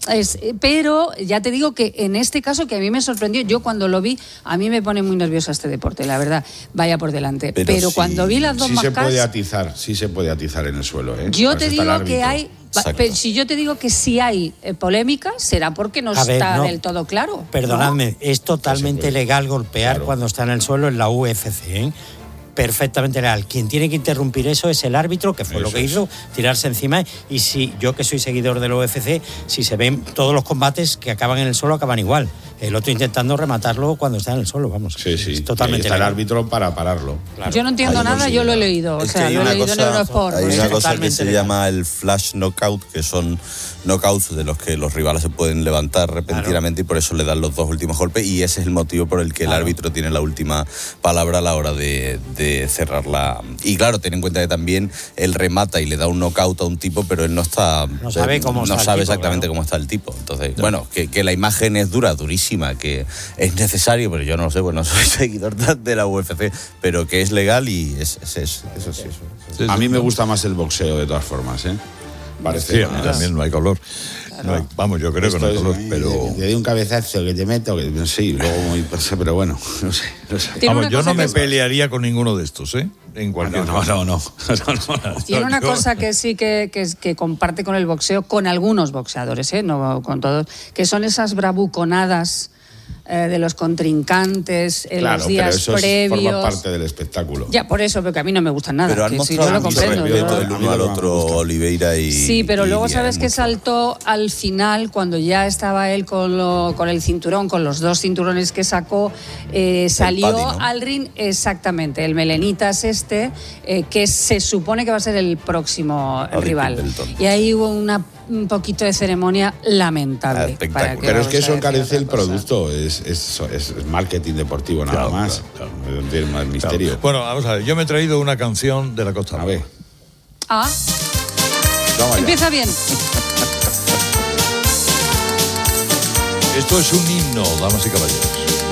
Pero ya te digo que en este caso, que a mí me sorprendió, yo cuando lo vi, a mí me pone muy nervioso este deporte, la verdad, vaya por delante. Pero sí, cuando vi las dos mascas... Sí se puede atizar en el suelo, ¿eh? Yo te digo que hay... Pero si yo te digo que si hay polémica, será porque no está del todo claro. Perdonadme, es totalmente legal golpear cuando está en el suelo en la UFC, ¿eh? Perfectamente legal. Quien tiene que interrumpir eso es el árbitro, que fue lo que hizo, tirarse encima. Y si yo, que soy seguidor del UFC, si se ven todos los combates que acaban en el suelo, acaban igual. El otro intentando rematarlo cuando está en el suelo, vamos. Sí. Es totalmente está legal. el árbitro para pararlo. Claro. Yo no entiendo nada, yo lo he leído. O sea, lo he leído en Eurosport. Hay una cosa que se llama el flash knockout, que son knockouts de los que los rivales se pueden levantar repentinamente y por eso le dan los 2 últimos golpes, y ese es el motivo por el que el árbitro tiene la última palabra a la hora de cerrarla. Y claro, ten en cuenta que también él remata y le da un knockout a un tipo, pero él no sabe exactamente cómo está el tipo. Entonces, bueno, que la imagen es durísima, que es necesario, pero yo no lo sé, pues no soy seguidor de la UFC, pero que es legal y eso sí. A mí me gusta más el boxeo, de todas formas, ¿eh? Parece sí, a mí también no hay color. No hay, vamos, yo creo que no hay color, pero... Te doy un cabezazo que te meto, que sí, luego muy... Pero bueno, no sé. Vamos, yo no me pelearía con ninguno de estos, ¿eh? En cualquier caso. No. Tiene una cosa que sí que comparte con el boxeo, con algunos boxeadores, no con todos, que son esas bravuconadas de los contrincantes en los días previos. Forma parte del espectáculo. Ya, por eso, porque a mí no me gustan nada. Pero han mostrado yo lo comprendo. El uno al otro, Oliveira y... Sí, pero luego sabes que saltó al final, cuando ya estaba él con el cinturón, con los 2 cinturones que sacó, salió Paddy, ¿no? Al ring, exactamente, el melenitas que se supone que va a ser el próximo rival. Y ahí hubo un poquito de ceremonia lamentable. Pero es que eso encarece el producto, es marketing deportivo nada más. Claro. No tiene más misterio. Claro. Bueno, vamos a ver, yo me he traído una canción de la Costa Brava. A ver. Empieza bien. Esto es un himno, damas y caballeros.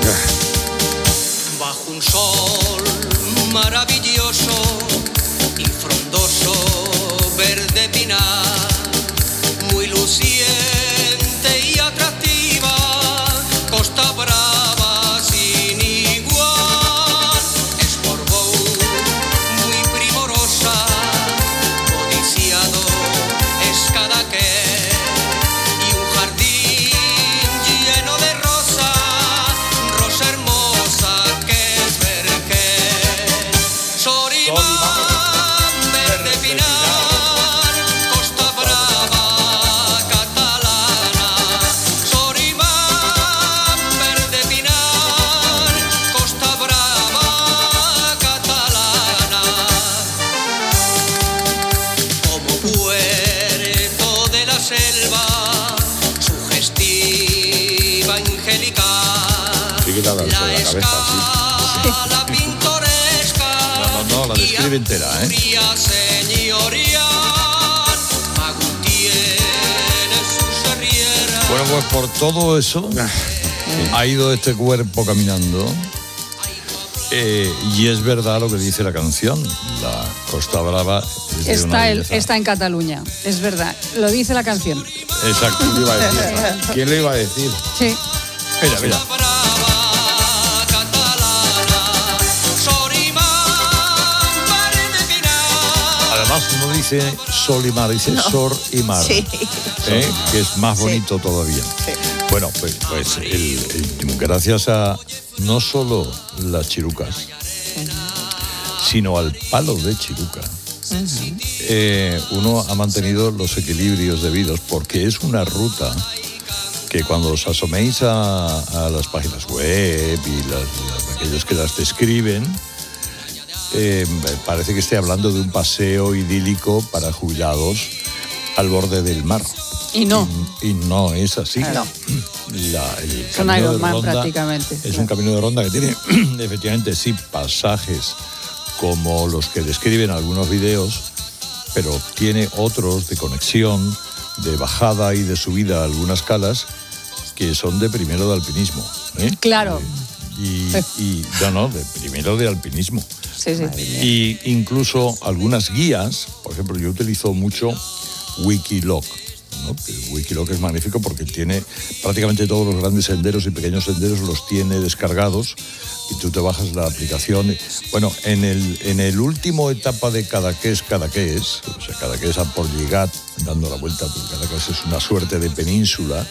Bajo un sol maravilloso y frondoso verde pinar, muy luciente y atractiva, Costa Brava sin igual, es Borbón muy primorosa, codiciado es cada que, y un jardín lleno de rosa hermosa que es vergel, Sorimán verde pinar, Costa Brava catalana, Sorimán verde pinar, Costa Brava catalana, como puerto de la selva, sugestiva, angelical. La escala pintoresca. No, la describe entera, Bueno, pues por todo eso ha ido este cuerpo caminando. Y es verdad lo que dice la canción. La Costa Brava está en Cataluña, es verdad. Lo dice la canción. Exacto. ¿Quién lo iba a decir? Sí. Mira. Además no dice sol y mar, dice sor y mar, sí. Que es más bonito todavía. Sí. Bueno, pues gracias a no solo las chirucas, sino al palo de chiruca, uno ha mantenido los equilibrios debidos, porque es una ruta que cuando os asoméis a las páginas web y aquellos que las describen, parece que esté hablando de un paseo idílico para jubilados al borde del mar. Y no. Y no es así. No. Es un Ironman prácticamente. Es un camino de ronda que tiene, efectivamente, sí, pasajes como los que describen algunos videos, pero tiene otros de conexión, de bajada y de subida a algunas calas que son de primero de alpinismo. Claro. De primero de alpinismo. Sí. Y incluso algunas guías, por ejemplo, yo utilizo mucho Wikiloc, ¿no? Wikiloc es magnífico porque tiene prácticamente todos los grandes senderos y pequeños senderos, los tiene descargados y tú te bajas la aplicación. Bueno, en el último etapa de Cadaqués, o sea, Cadaqués a Portlligat, dando la vuelta, porque Cadaqués es una suerte de península.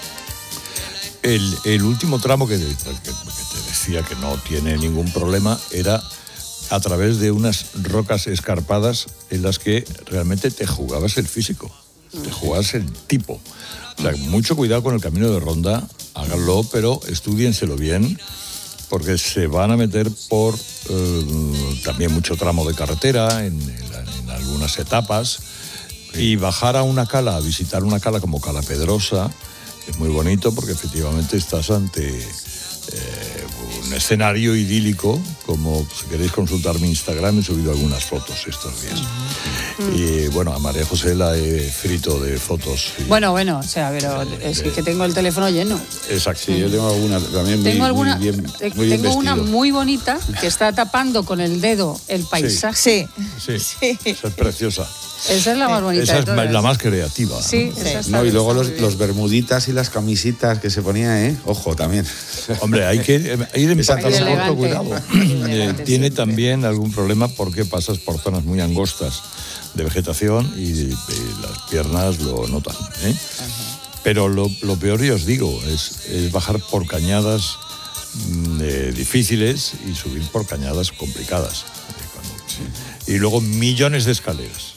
El último tramo que te decía que no tiene ningún problema era a través de unas rocas escarpadas en las que realmente te jugabas el físico, te jugabas el tipo. O sea, mucho cuidado con el camino de Ronda, háganlo, pero estúdienselo bien, porque se van a meter por también mucho tramo de carretera en algunas etapas, y bajar a una cala, a visitar una cala como Cala Pedrosa, es muy bonito porque efectivamente estás ante un escenario idílico, como si queréis consultar mi Instagram, he subido algunas fotos estos días. Y bueno, a María José la he frito de fotos. Bueno, o sea, pero es que tengo el teléfono lleno. Exacto. Sí, yo tengo alguna también tengo una muy bonita que está tapando con el dedo el paisaje. Sí. Esa es preciosa. Esa es la más bonita. Esa es la más creativa. Sí, ¿no? Y luego los bermuditas y las camisitas que se ponía, ojo también. Hombre, hay que ir en pantalón corto, cuidado. Tiene también algún problema porque pasas por zonas muy angostas de vegetación y las piernas lo notan. Pero lo peor, ya os digo, es bajar por cañadas difíciles y subir por cañadas complicadas. Y luego millones de escaleras.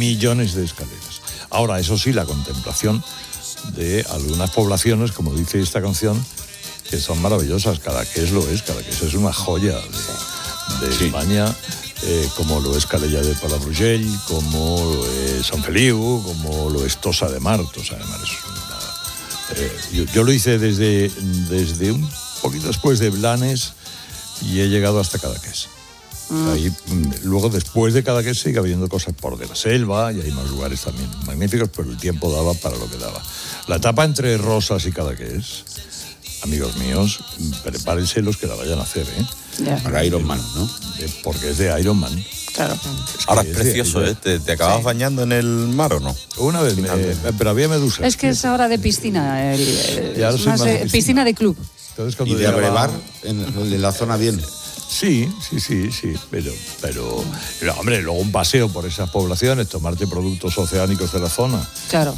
Ahora, eso sí, la contemplación de algunas poblaciones, como dice esta canción, que son maravillosas. Cadaqués lo es, Cadaqués es una joya de España, como lo es Calella de Palafrugell, como lo es Sant Feliu, como lo es Tossa de Mar. Tossa de Mar es yo lo hice desde un poquito después de Blanes y he llegado hasta Cadaqués. Ahí, luego, después de Cadaqués, sigue habiendo cosas por de la selva y hay más lugares también magníficos, pero el tiempo daba para lo que daba. La etapa entre Rosas y Cadaqués, amigos míos, prepárense los que la vayan a hacer, Para Ironman, ¿no? Porque es de Ironman. Claro. Ahora es precioso, ¿Te acabas bañando en el mar o no? Una vez, pero había medusas. Es que es ahora de piscina, piscina de club. Entonces, y de abrevar en la zona bien. Sí, pero hombre, luego un por esas poblaciones, tomarte productos oceánicos de la zona. Claro.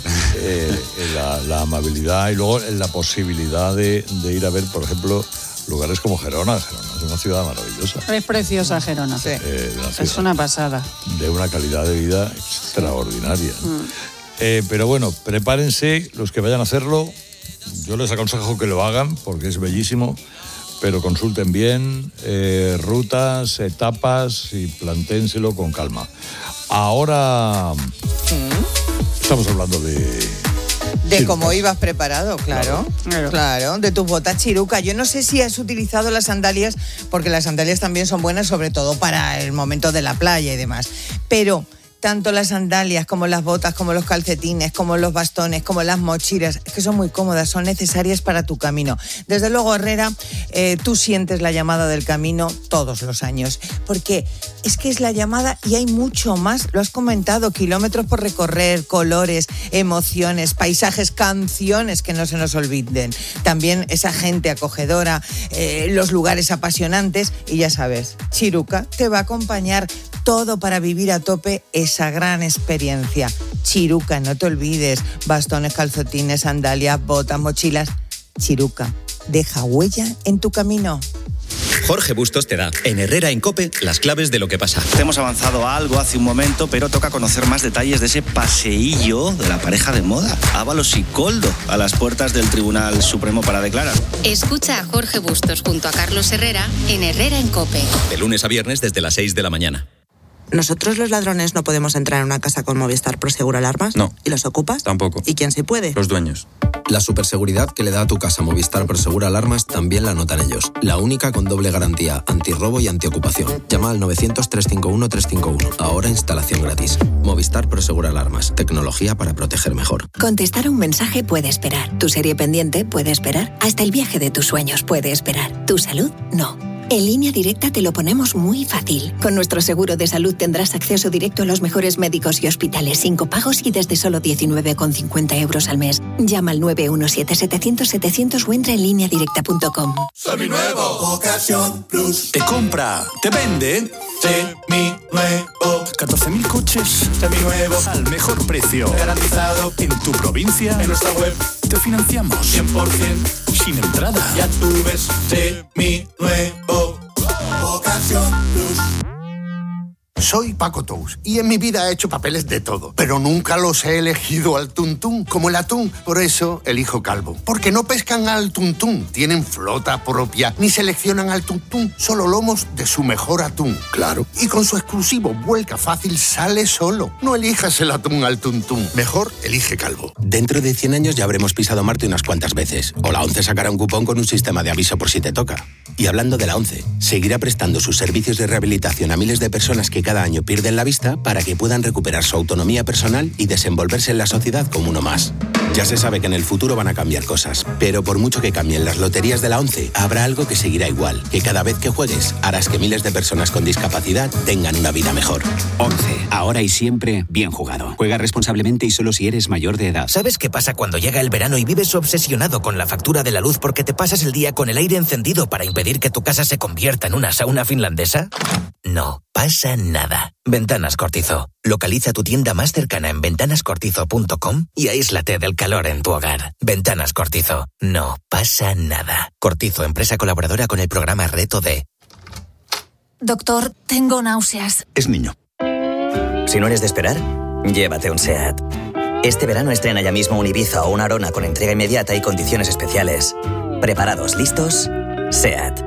La amabilidad y luego la posibilidad de ir a ver, por ejemplo, lugares como Gerona. Gerona es una ciudad maravillosa. Es preciosa Gerona. Sí. Es una pasada. De una calidad de vida extraordinaria. Pero bueno, prepárense los que vayan a hacerlo. Yo les aconsejo que lo hagan porque es bellísimo. Pero consulten bien rutas, etapas y plantéenselo con calma. Ahora estamos hablando de cómo ibas preparado, claro, de tus botas Chiruca. Yo no sé si has utilizado las sandalias, porque las sandalias también son buenas, sobre todo para el momento de la playa y demás. Pero tanto las sandalias como las botas, como los calcetines, como los bastones, como las mochilas, es que son muy cómodas, son necesarias para tu camino. Desde luego, Herrera, tú sientes la llamada del camino todos los años, porque es que es la llamada y hay mucho más, lo has comentado, kilómetros por recorrer, colores, emociones, paisajes, canciones que no se nos olviden. También esa gente acogedora, los lugares apasionantes y ya sabes, Chiruca te va a acompañar todo para vivir a tope esa gran experiencia. Chiruca, no te olvides, bastones, calcetines, sandalias, botas, mochilas. Chiruca, deja huella en tu camino. Jorge Bustos te da, en Herrera en COPE, las claves de lo que pasa. Hemos avanzado a algo hace un momento, pero toca conocer más detalles de ese paseillo de la pareja de moda, Ábalos y Koldo, a las puertas del Tribunal Supremo para declarar. Escucha a Jorge Bustos junto a Carlos Herrera en Herrera en COPE. De lunes a viernes desde las 6 de la mañana. ¿Nosotros los ladrones no podemos entrar en una casa con Movistar Prosegur Alarmas? No. ¿Y los ocupas? Tampoco. ¿Y quién sí puede? Los dueños. La superseguridad que le da a tu casa Movistar Prosegur Alarmas también la notan ellos. La única con doble garantía, antirrobo y antiocupación. Llama al 900-351-351. Ahora instalación gratis. Movistar Prosegur Alarmas. Tecnología para proteger mejor. Contestar a un mensaje puede esperar. Tu serie pendiente puede esperar. Hasta el viaje de tus sueños puede esperar. Tu salud, no. En Línea Directa te lo ponemos muy fácil. Con nuestro seguro de salud tendrás acceso directo a los mejores médicos y hospitales sin copagos y desde solo 19,50 euros al mes. Llama al 917-700-700 o entra en lineadirecta.com. Seminuevo, Ocasión Plus. Te compra, te vende. Seminuevo. 14.000 coches. Seminuevos. Al mejor precio. Garantizado. En tu provincia. En nuestra web. Te financiamos 100%. Sin entrada. Ya tú ves. Seminuevo. Ocasión Plus. Soy Paco Tous y en mi vida he hecho papeles de todo, pero nunca los he elegido al tuntún, como el atún. Por eso elijo Calvo, porque no pescan al tuntún, tienen flota propia, ni seleccionan al tuntún, solo lomos de su mejor atún. Claro. Y con su exclusivo Vuelca Fácil sale solo. No elijas el atún al tuntún, mejor elige Calvo. Dentro de 100 años ya habremos pisado Marte unas cuantas veces, o la ONCE sacará un cupón con un sistema de aviso por si te toca. Y hablando de la ONCE, seguirá prestando sus servicios de rehabilitación a miles de personas que cada año pierden la vista para que puedan recuperar su autonomía personal y desenvolverse en la sociedad como uno más. Ya se sabe que en el futuro van a cambiar cosas, pero por mucho que cambien las loterías de la ONCE, habrá algo que seguirá igual, que cada vez que juegues harás que miles de personas con discapacidad tengan una vida mejor. 11. Ahora y siempre, bien jugado. Juega responsablemente y solo si eres mayor de edad. ¿Sabes qué pasa cuando llega el verano y vives obsesionado con la factura de la luz porque te pasas el día con el aire encendido para impedir que tu casa se convierta en una sauna finlandesa? No pasa nada. Ventanas Cortizo. Localiza tu tienda más cercana en ventanascortizo.com y aíslate del calor en tu hogar. Ventanas Cortizo. No pasa nada. Cortizo, empresa colaboradora con el programa Reto D. Doctor, tengo náuseas. Es niño. Si no eres de esperar, llévate un SEAT. Este verano estrena ya mismo un Ibiza o un Arona con entrega inmediata y condiciones especiales. ¿Preparados? ¿Listos? SEAT.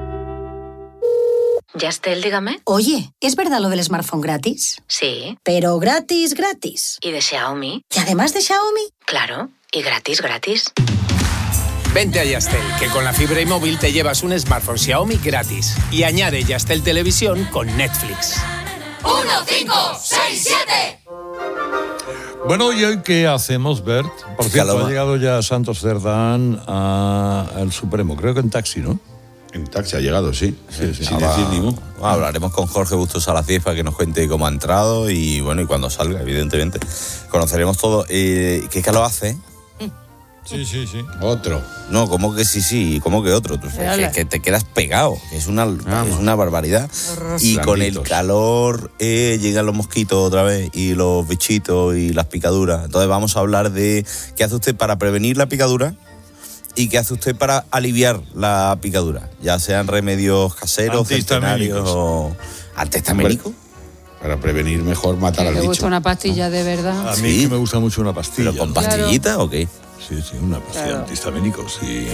Yastel, dígame. Oye, ¿es verdad lo del smartphone gratis? Sí. Pero gratis, gratis. ¿Y de Xiaomi? ¿Y además de Xiaomi? Claro, y gratis, gratis. Vente a Yastel, que con la fibra y móvil te llevas un smartphone Xiaomi gratis. Y añade Yastel Televisión con Netflix. 1, 5, 6, 7. Bueno, ¿y hoy qué hacemos, Bert? Por cierto, ha llegado ya Santos Cerdán al Supremo, creo que en taxi, ¿no? En taxi ha llegado, sí. Sin decir ni mu. Hablaremos con Jorge Bustos a las 10 para que nos cuente cómo ha entrado y bueno, y cuando salga, evidentemente. Conoceremos todo. ¿Qué calor hace? Sí. Otro. No, ¿cómo que sí? ¿Cómo que otro? Que te quedas pegado, que es una barbaridad. Y con el calor llegan los mosquitos otra vez y los bichitos y las picaduras. Entonces vamos a hablar de qué hace usted para prevenir la picadura y qué hace usted para aliviar la picadura, ya sean remedios caseros, centenarios o antihistamínicos. Para prevenir mejor matar al bicho. ¿Te gusta una pastilla de verdad? A mí sí me gusta mucho una pastilla. ¿Pero con pastillita o qué? Sí, una pastilla antihistamínico, sí.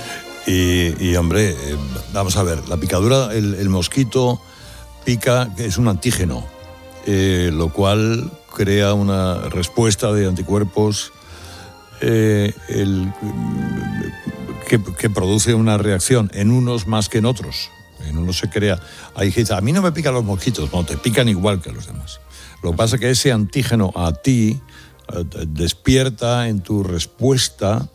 Y hombre, vamos a ver, la picadura, el mosquito pica, es un antígeno, lo cual crea una respuesta de anticuerpos que produce una reacción en unos más que en otros. En unos se crea. Hay gente, a mí no me pican los mosquitos, no, te pican igual que a los demás. Lo que pasa es que ese antígeno a ti despierta en tu respuesta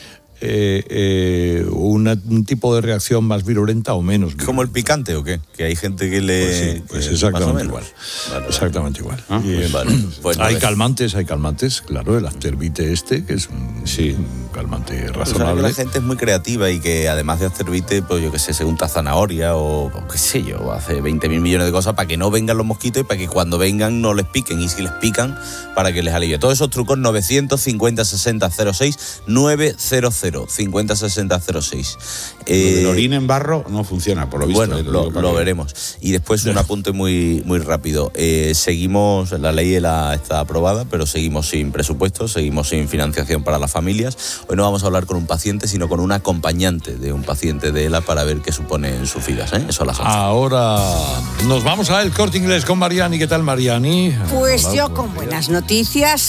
un tipo de reacción más virulenta o menos virulenta. ¿Como el picante o qué? Que hay gente que le... Pues exactamente igual. Vale. Exactamente igual. Hay calmantes, claro, el Aftervite que es un calmante razonable. La gente es muy creativa y que además de Aftervite, pues yo qué sé, se unta zanahoria o qué sé yo, hace 20.000 millones de cosas para que no vengan los mosquitos y para que cuando vengan no les piquen, y si les pican, para que les alivie. Todos esos trucos, 950 60 06 900. 900 50 60 06. El orina en barro no funciona, por lo visto. Bueno, lo veremos. Y después un apunte muy, muy rápido. Seguimos, la ley está aprobada, pero seguimos sin presupuesto, seguimos sin financiación para las familias. Hoy no vamos a hablar con un paciente, sino con un acompañante de un paciente de ELA para ver qué supone en sus vidas. Eso a las 11. Ahora nos vamos al Corte Inglés con Mariani. ¿Qué tal, Mariani? Pues yo con buenas noticias.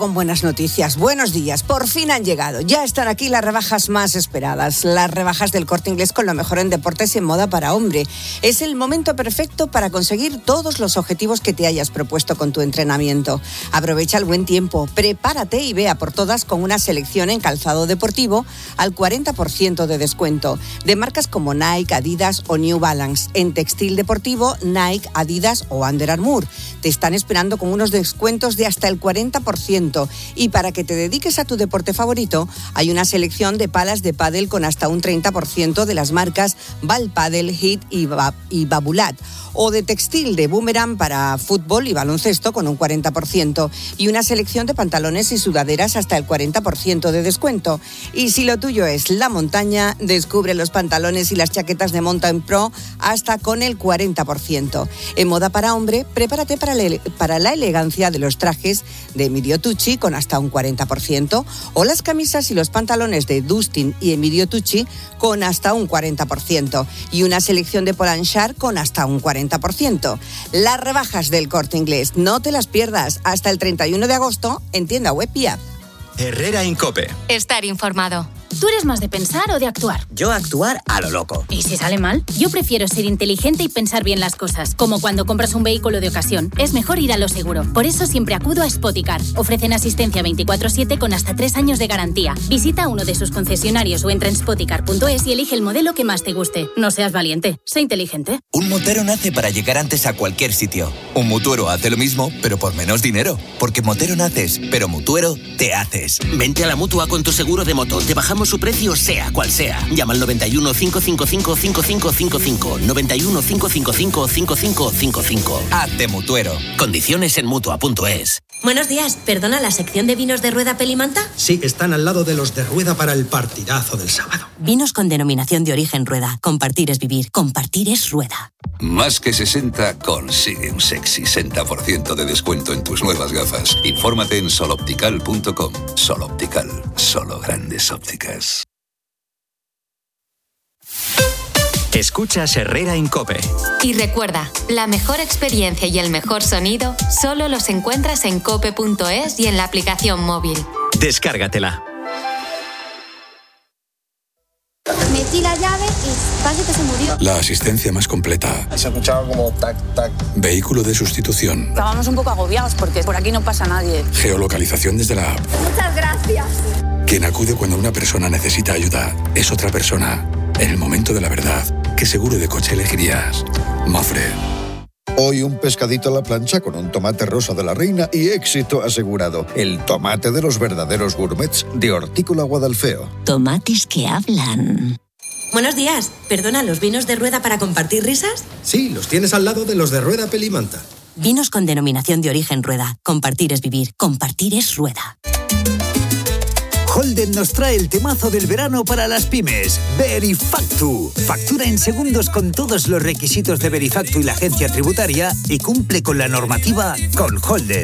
Buenos días. Por fin han llegado. Ya están aquí las rebajas más esperadas. Las rebajas del Corte Inglés con lo mejor en deportes y en moda para hombre. Es el momento perfecto para conseguir todos los objetivos que te hayas propuesto con tu entrenamiento. Aprovecha el buen tiempo, prepárate y vea por todas con una selección en calzado deportivo al 40% de descuento, de marcas como Nike, Adidas o New Balance. En textil deportivo, Nike, Adidas o Under Armour. Te están esperando con unos descuentos de hasta el 40%. Y para que te dediques a tu deporte favorito, hay una selección de palas de pádel con hasta un 30% de las marcas Ball Padel, Hit y Babulat, o de textil de Boomerang para fútbol y baloncesto con un 40%, y una selección de pantalones y sudaderas hasta el 40% de descuento. Y si lo tuyo es la montaña, descubre los pantalones y las chaquetas de Mountain Pro hasta con el 40%. En moda para hombre, prepárate para la elegancia de los trajes de Emilio Tucci con hasta un 40%, o las camisas y los pantalones de Dustin y Emilio Tucci con hasta un 40%, y una selección de Polanchar con hasta un 40%. Las rebajas del Corte Inglés, no te las pierdas, hasta el 31 de agosto en tienda web y app. Herrera en COPE. Estar informado. ¿Tú eres más de pensar o de actuar? Yo actuar a lo loco. ¿Y si sale mal? Yo prefiero ser inteligente y pensar bien las cosas, como cuando compras un vehículo de ocasión. Es mejor ir a lo seguro. Por eso siempre acudo a Spoticar. Ofrecen asistencia 24/7 con hasta 3 años de garantía. Visita uno de sus concesionarios o entra en spoticar.es y elige el modelo que más te guste. No seas valiente, sé inteligente. Un motero nace para llegar antes a cualquier sitio. Un mutuero hace lo mismo, pero por menos dinero. Porque motero naces, pero mutuero te haces. Vente a la Mutua con tu seguro de moto. Te bajamos su precio sea cual sea. Llama al 91 555 5555. 91 555 5555. Hazte mutuero. Condiciones en Mutua.es. Buenos días. ¿Perdona, la sección de vinos de Rueda Pelimanta? Sí, están al lado de los de Rueda para el partidazo del sábado. Vinos con denominación de origen Rueda. Compartir es vivir. Compartir es Rueda. Más que 60 consigue un sexy 60% de descuento en tus nuevas gafas. Infórmate en soloptical.com. Sol Optical. Solo grandes ópticas. Escuchas Herrera en COPE. Y recuerda, la mejor experiencia y el mejor sonido solo los encuentras en cope.es y en la aplicación móvil. Descárgatela. Metí la llave y casi que se murió. La asistencia más completa. Se escuchaba como tac, tac. Vehículo de sustitución. Estábamos un poco agobiados porque por aquí no pasa nadie. Geolocalización desde la app. Muchas gracias. Quien acude cuando una persona necesita ayuda es otra persona. En el momento de la verdad, ¿qué seguro de coche elegirías? Mafre. Hoy un pescadito a la plancha con un tomate rosa de la reina y éxito asegurado. El tomate de los verdaderos gourmets de Hortícola Guadalfeo. Tomates que hablan. Buenos días. ¿Perdona, los vinos de Rueda para compartir risas? Sí, los tienes al lado de los de Rueda Pelimanta. Vinos con denominación de origen Rueda. Compartir es vivir. Compartir es Rueda. Holden nos trae el temazo del verano para las pymes, Verifactu. Factura en segundos con todos los requisitos de Verifactu y la agencia tributaria y cumple con la normativa con Holden.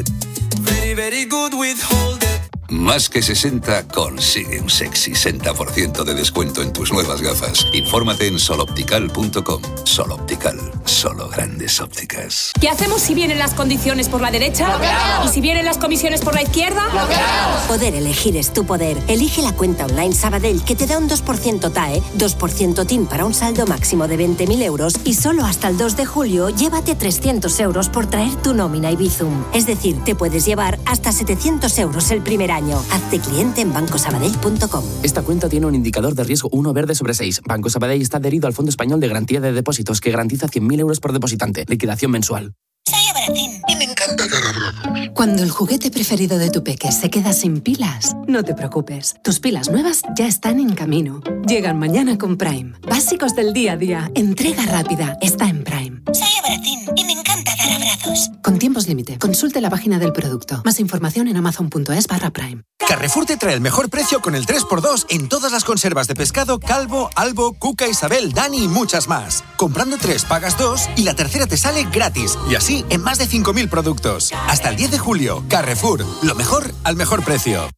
Más que 60 consigue un sexy 60% de descuento en tus nuevas gafas. Infórmate en soloptical.com. Sol Optical. Solo grandes ópticas. ¿Qué hacemos si vienen las condiciones por la derecha? ¿Y si vienen las comisiones por la izquierda? Poder elegir es tu poder. Elige la cuenta online Sabadell que te da un 2% TAE, 2% TIN para un saldo máximo de 20.000 euros y solo hasta el 2 de julio llévate 300 euros por traer tu nómina y Bizum. Es decir, te puedes llevar hasta 700 euros el primer año. Hazte cliente en bancosabadell.com. Esta cuenta tiene un indicador de riesgo 1 verde sobre 6. Banco Sabadell está adherido al Fondo Español de Garantía de Depósitos que garantiza 100.000 euros por depositante. Liquidación mensual. Soy Abaratín y me encanta dar abrazos. Cuando el juguete preferido de tu peque se queda sin pilas, no te preocupes. Tus pilas nuevas ya están en camino. Llegan mañana con Prime. Básicos del día a día. Entrega rápida. Está en Prime. Soy Abaratín y me encanta dar abrazos. precios. Con tiempos límite, consulte la página del producto. Más información en amazon.es/Prime. Carrefour te trae el mejor precio con el 3x2 en todas las conservas de pescado Calvo, Albo, Cuca, Isabel, Dani y muchas más. Comprando 3 pagas 2 y la tercera te sale gratis. Y así en más de 5.000 productos. Hasta el 10 de julio, Carrefour. Lo mejor al mejor precio.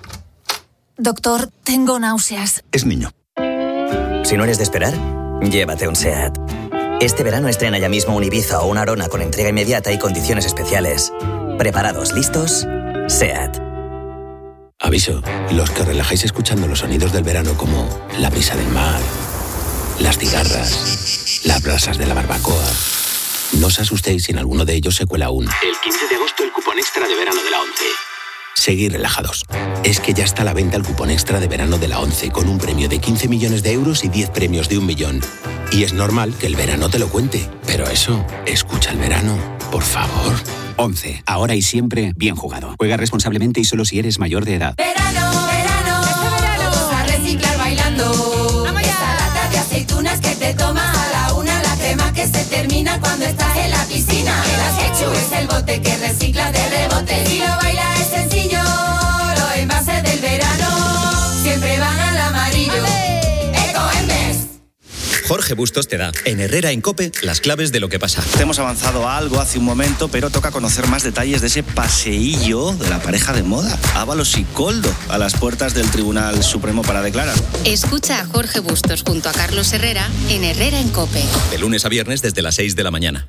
Doctor, tengo náuseas. Es niño. Si no eres de esperar, llévate un SEAT. Este verano estrena ya mismo un Ibiza o una Arona con entrega inmediata y condiciones especiales. ¿Preparados? ¿Listos? SEAT. Aviso, los que relajáis escuchando los sonidos del verano como la brisa del mar, las cigarras, las brasas de la barbacoa, no os asustéis si en alguno de ellos se cuela aún. El 15 de agosto el cupón extra de verano de la ONCE. Seguid relajados. Es que ya está a la venta el cupón extra de verano de la ONCE con un premio de 15 millones de euros y 10 premios de 1 millón. Y es normal que el verano te lo cuente. Pero eso, escucha el verano, por favor. ONCE, ahora y siempre, bien jugado. Juega responsablemente y solo si eres mayor de edad. Verano, verano, vamos a reciclar bailando. Esa lata de aceitunas que te tomas a la una, la crema que se termina cuando estás en la piscina. El ketchup es el bote que recicla de rebote. Si lo bailas es sencillo, los envases del verano siempre van al amarillo. Ecoembes. Jorge Bustos te da, en Herrera en COPE, las claves de lo que pasa. Hemos avanzado algo hace un momento, pero toca conocer más detalles de ese paseillo de la pareja de moda, Ábalos y Koldo, a las puertas del Tribunal Supremo para declarar. Escucha a Jorge Bustos junto a Carlos Herrera en Herrera en COPE. De lunes a viernes desde las 6 de la mañana.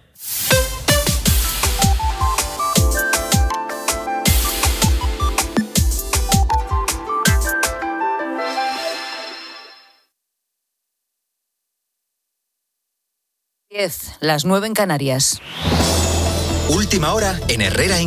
Las 9 en Canarias. Última hora en Herrera en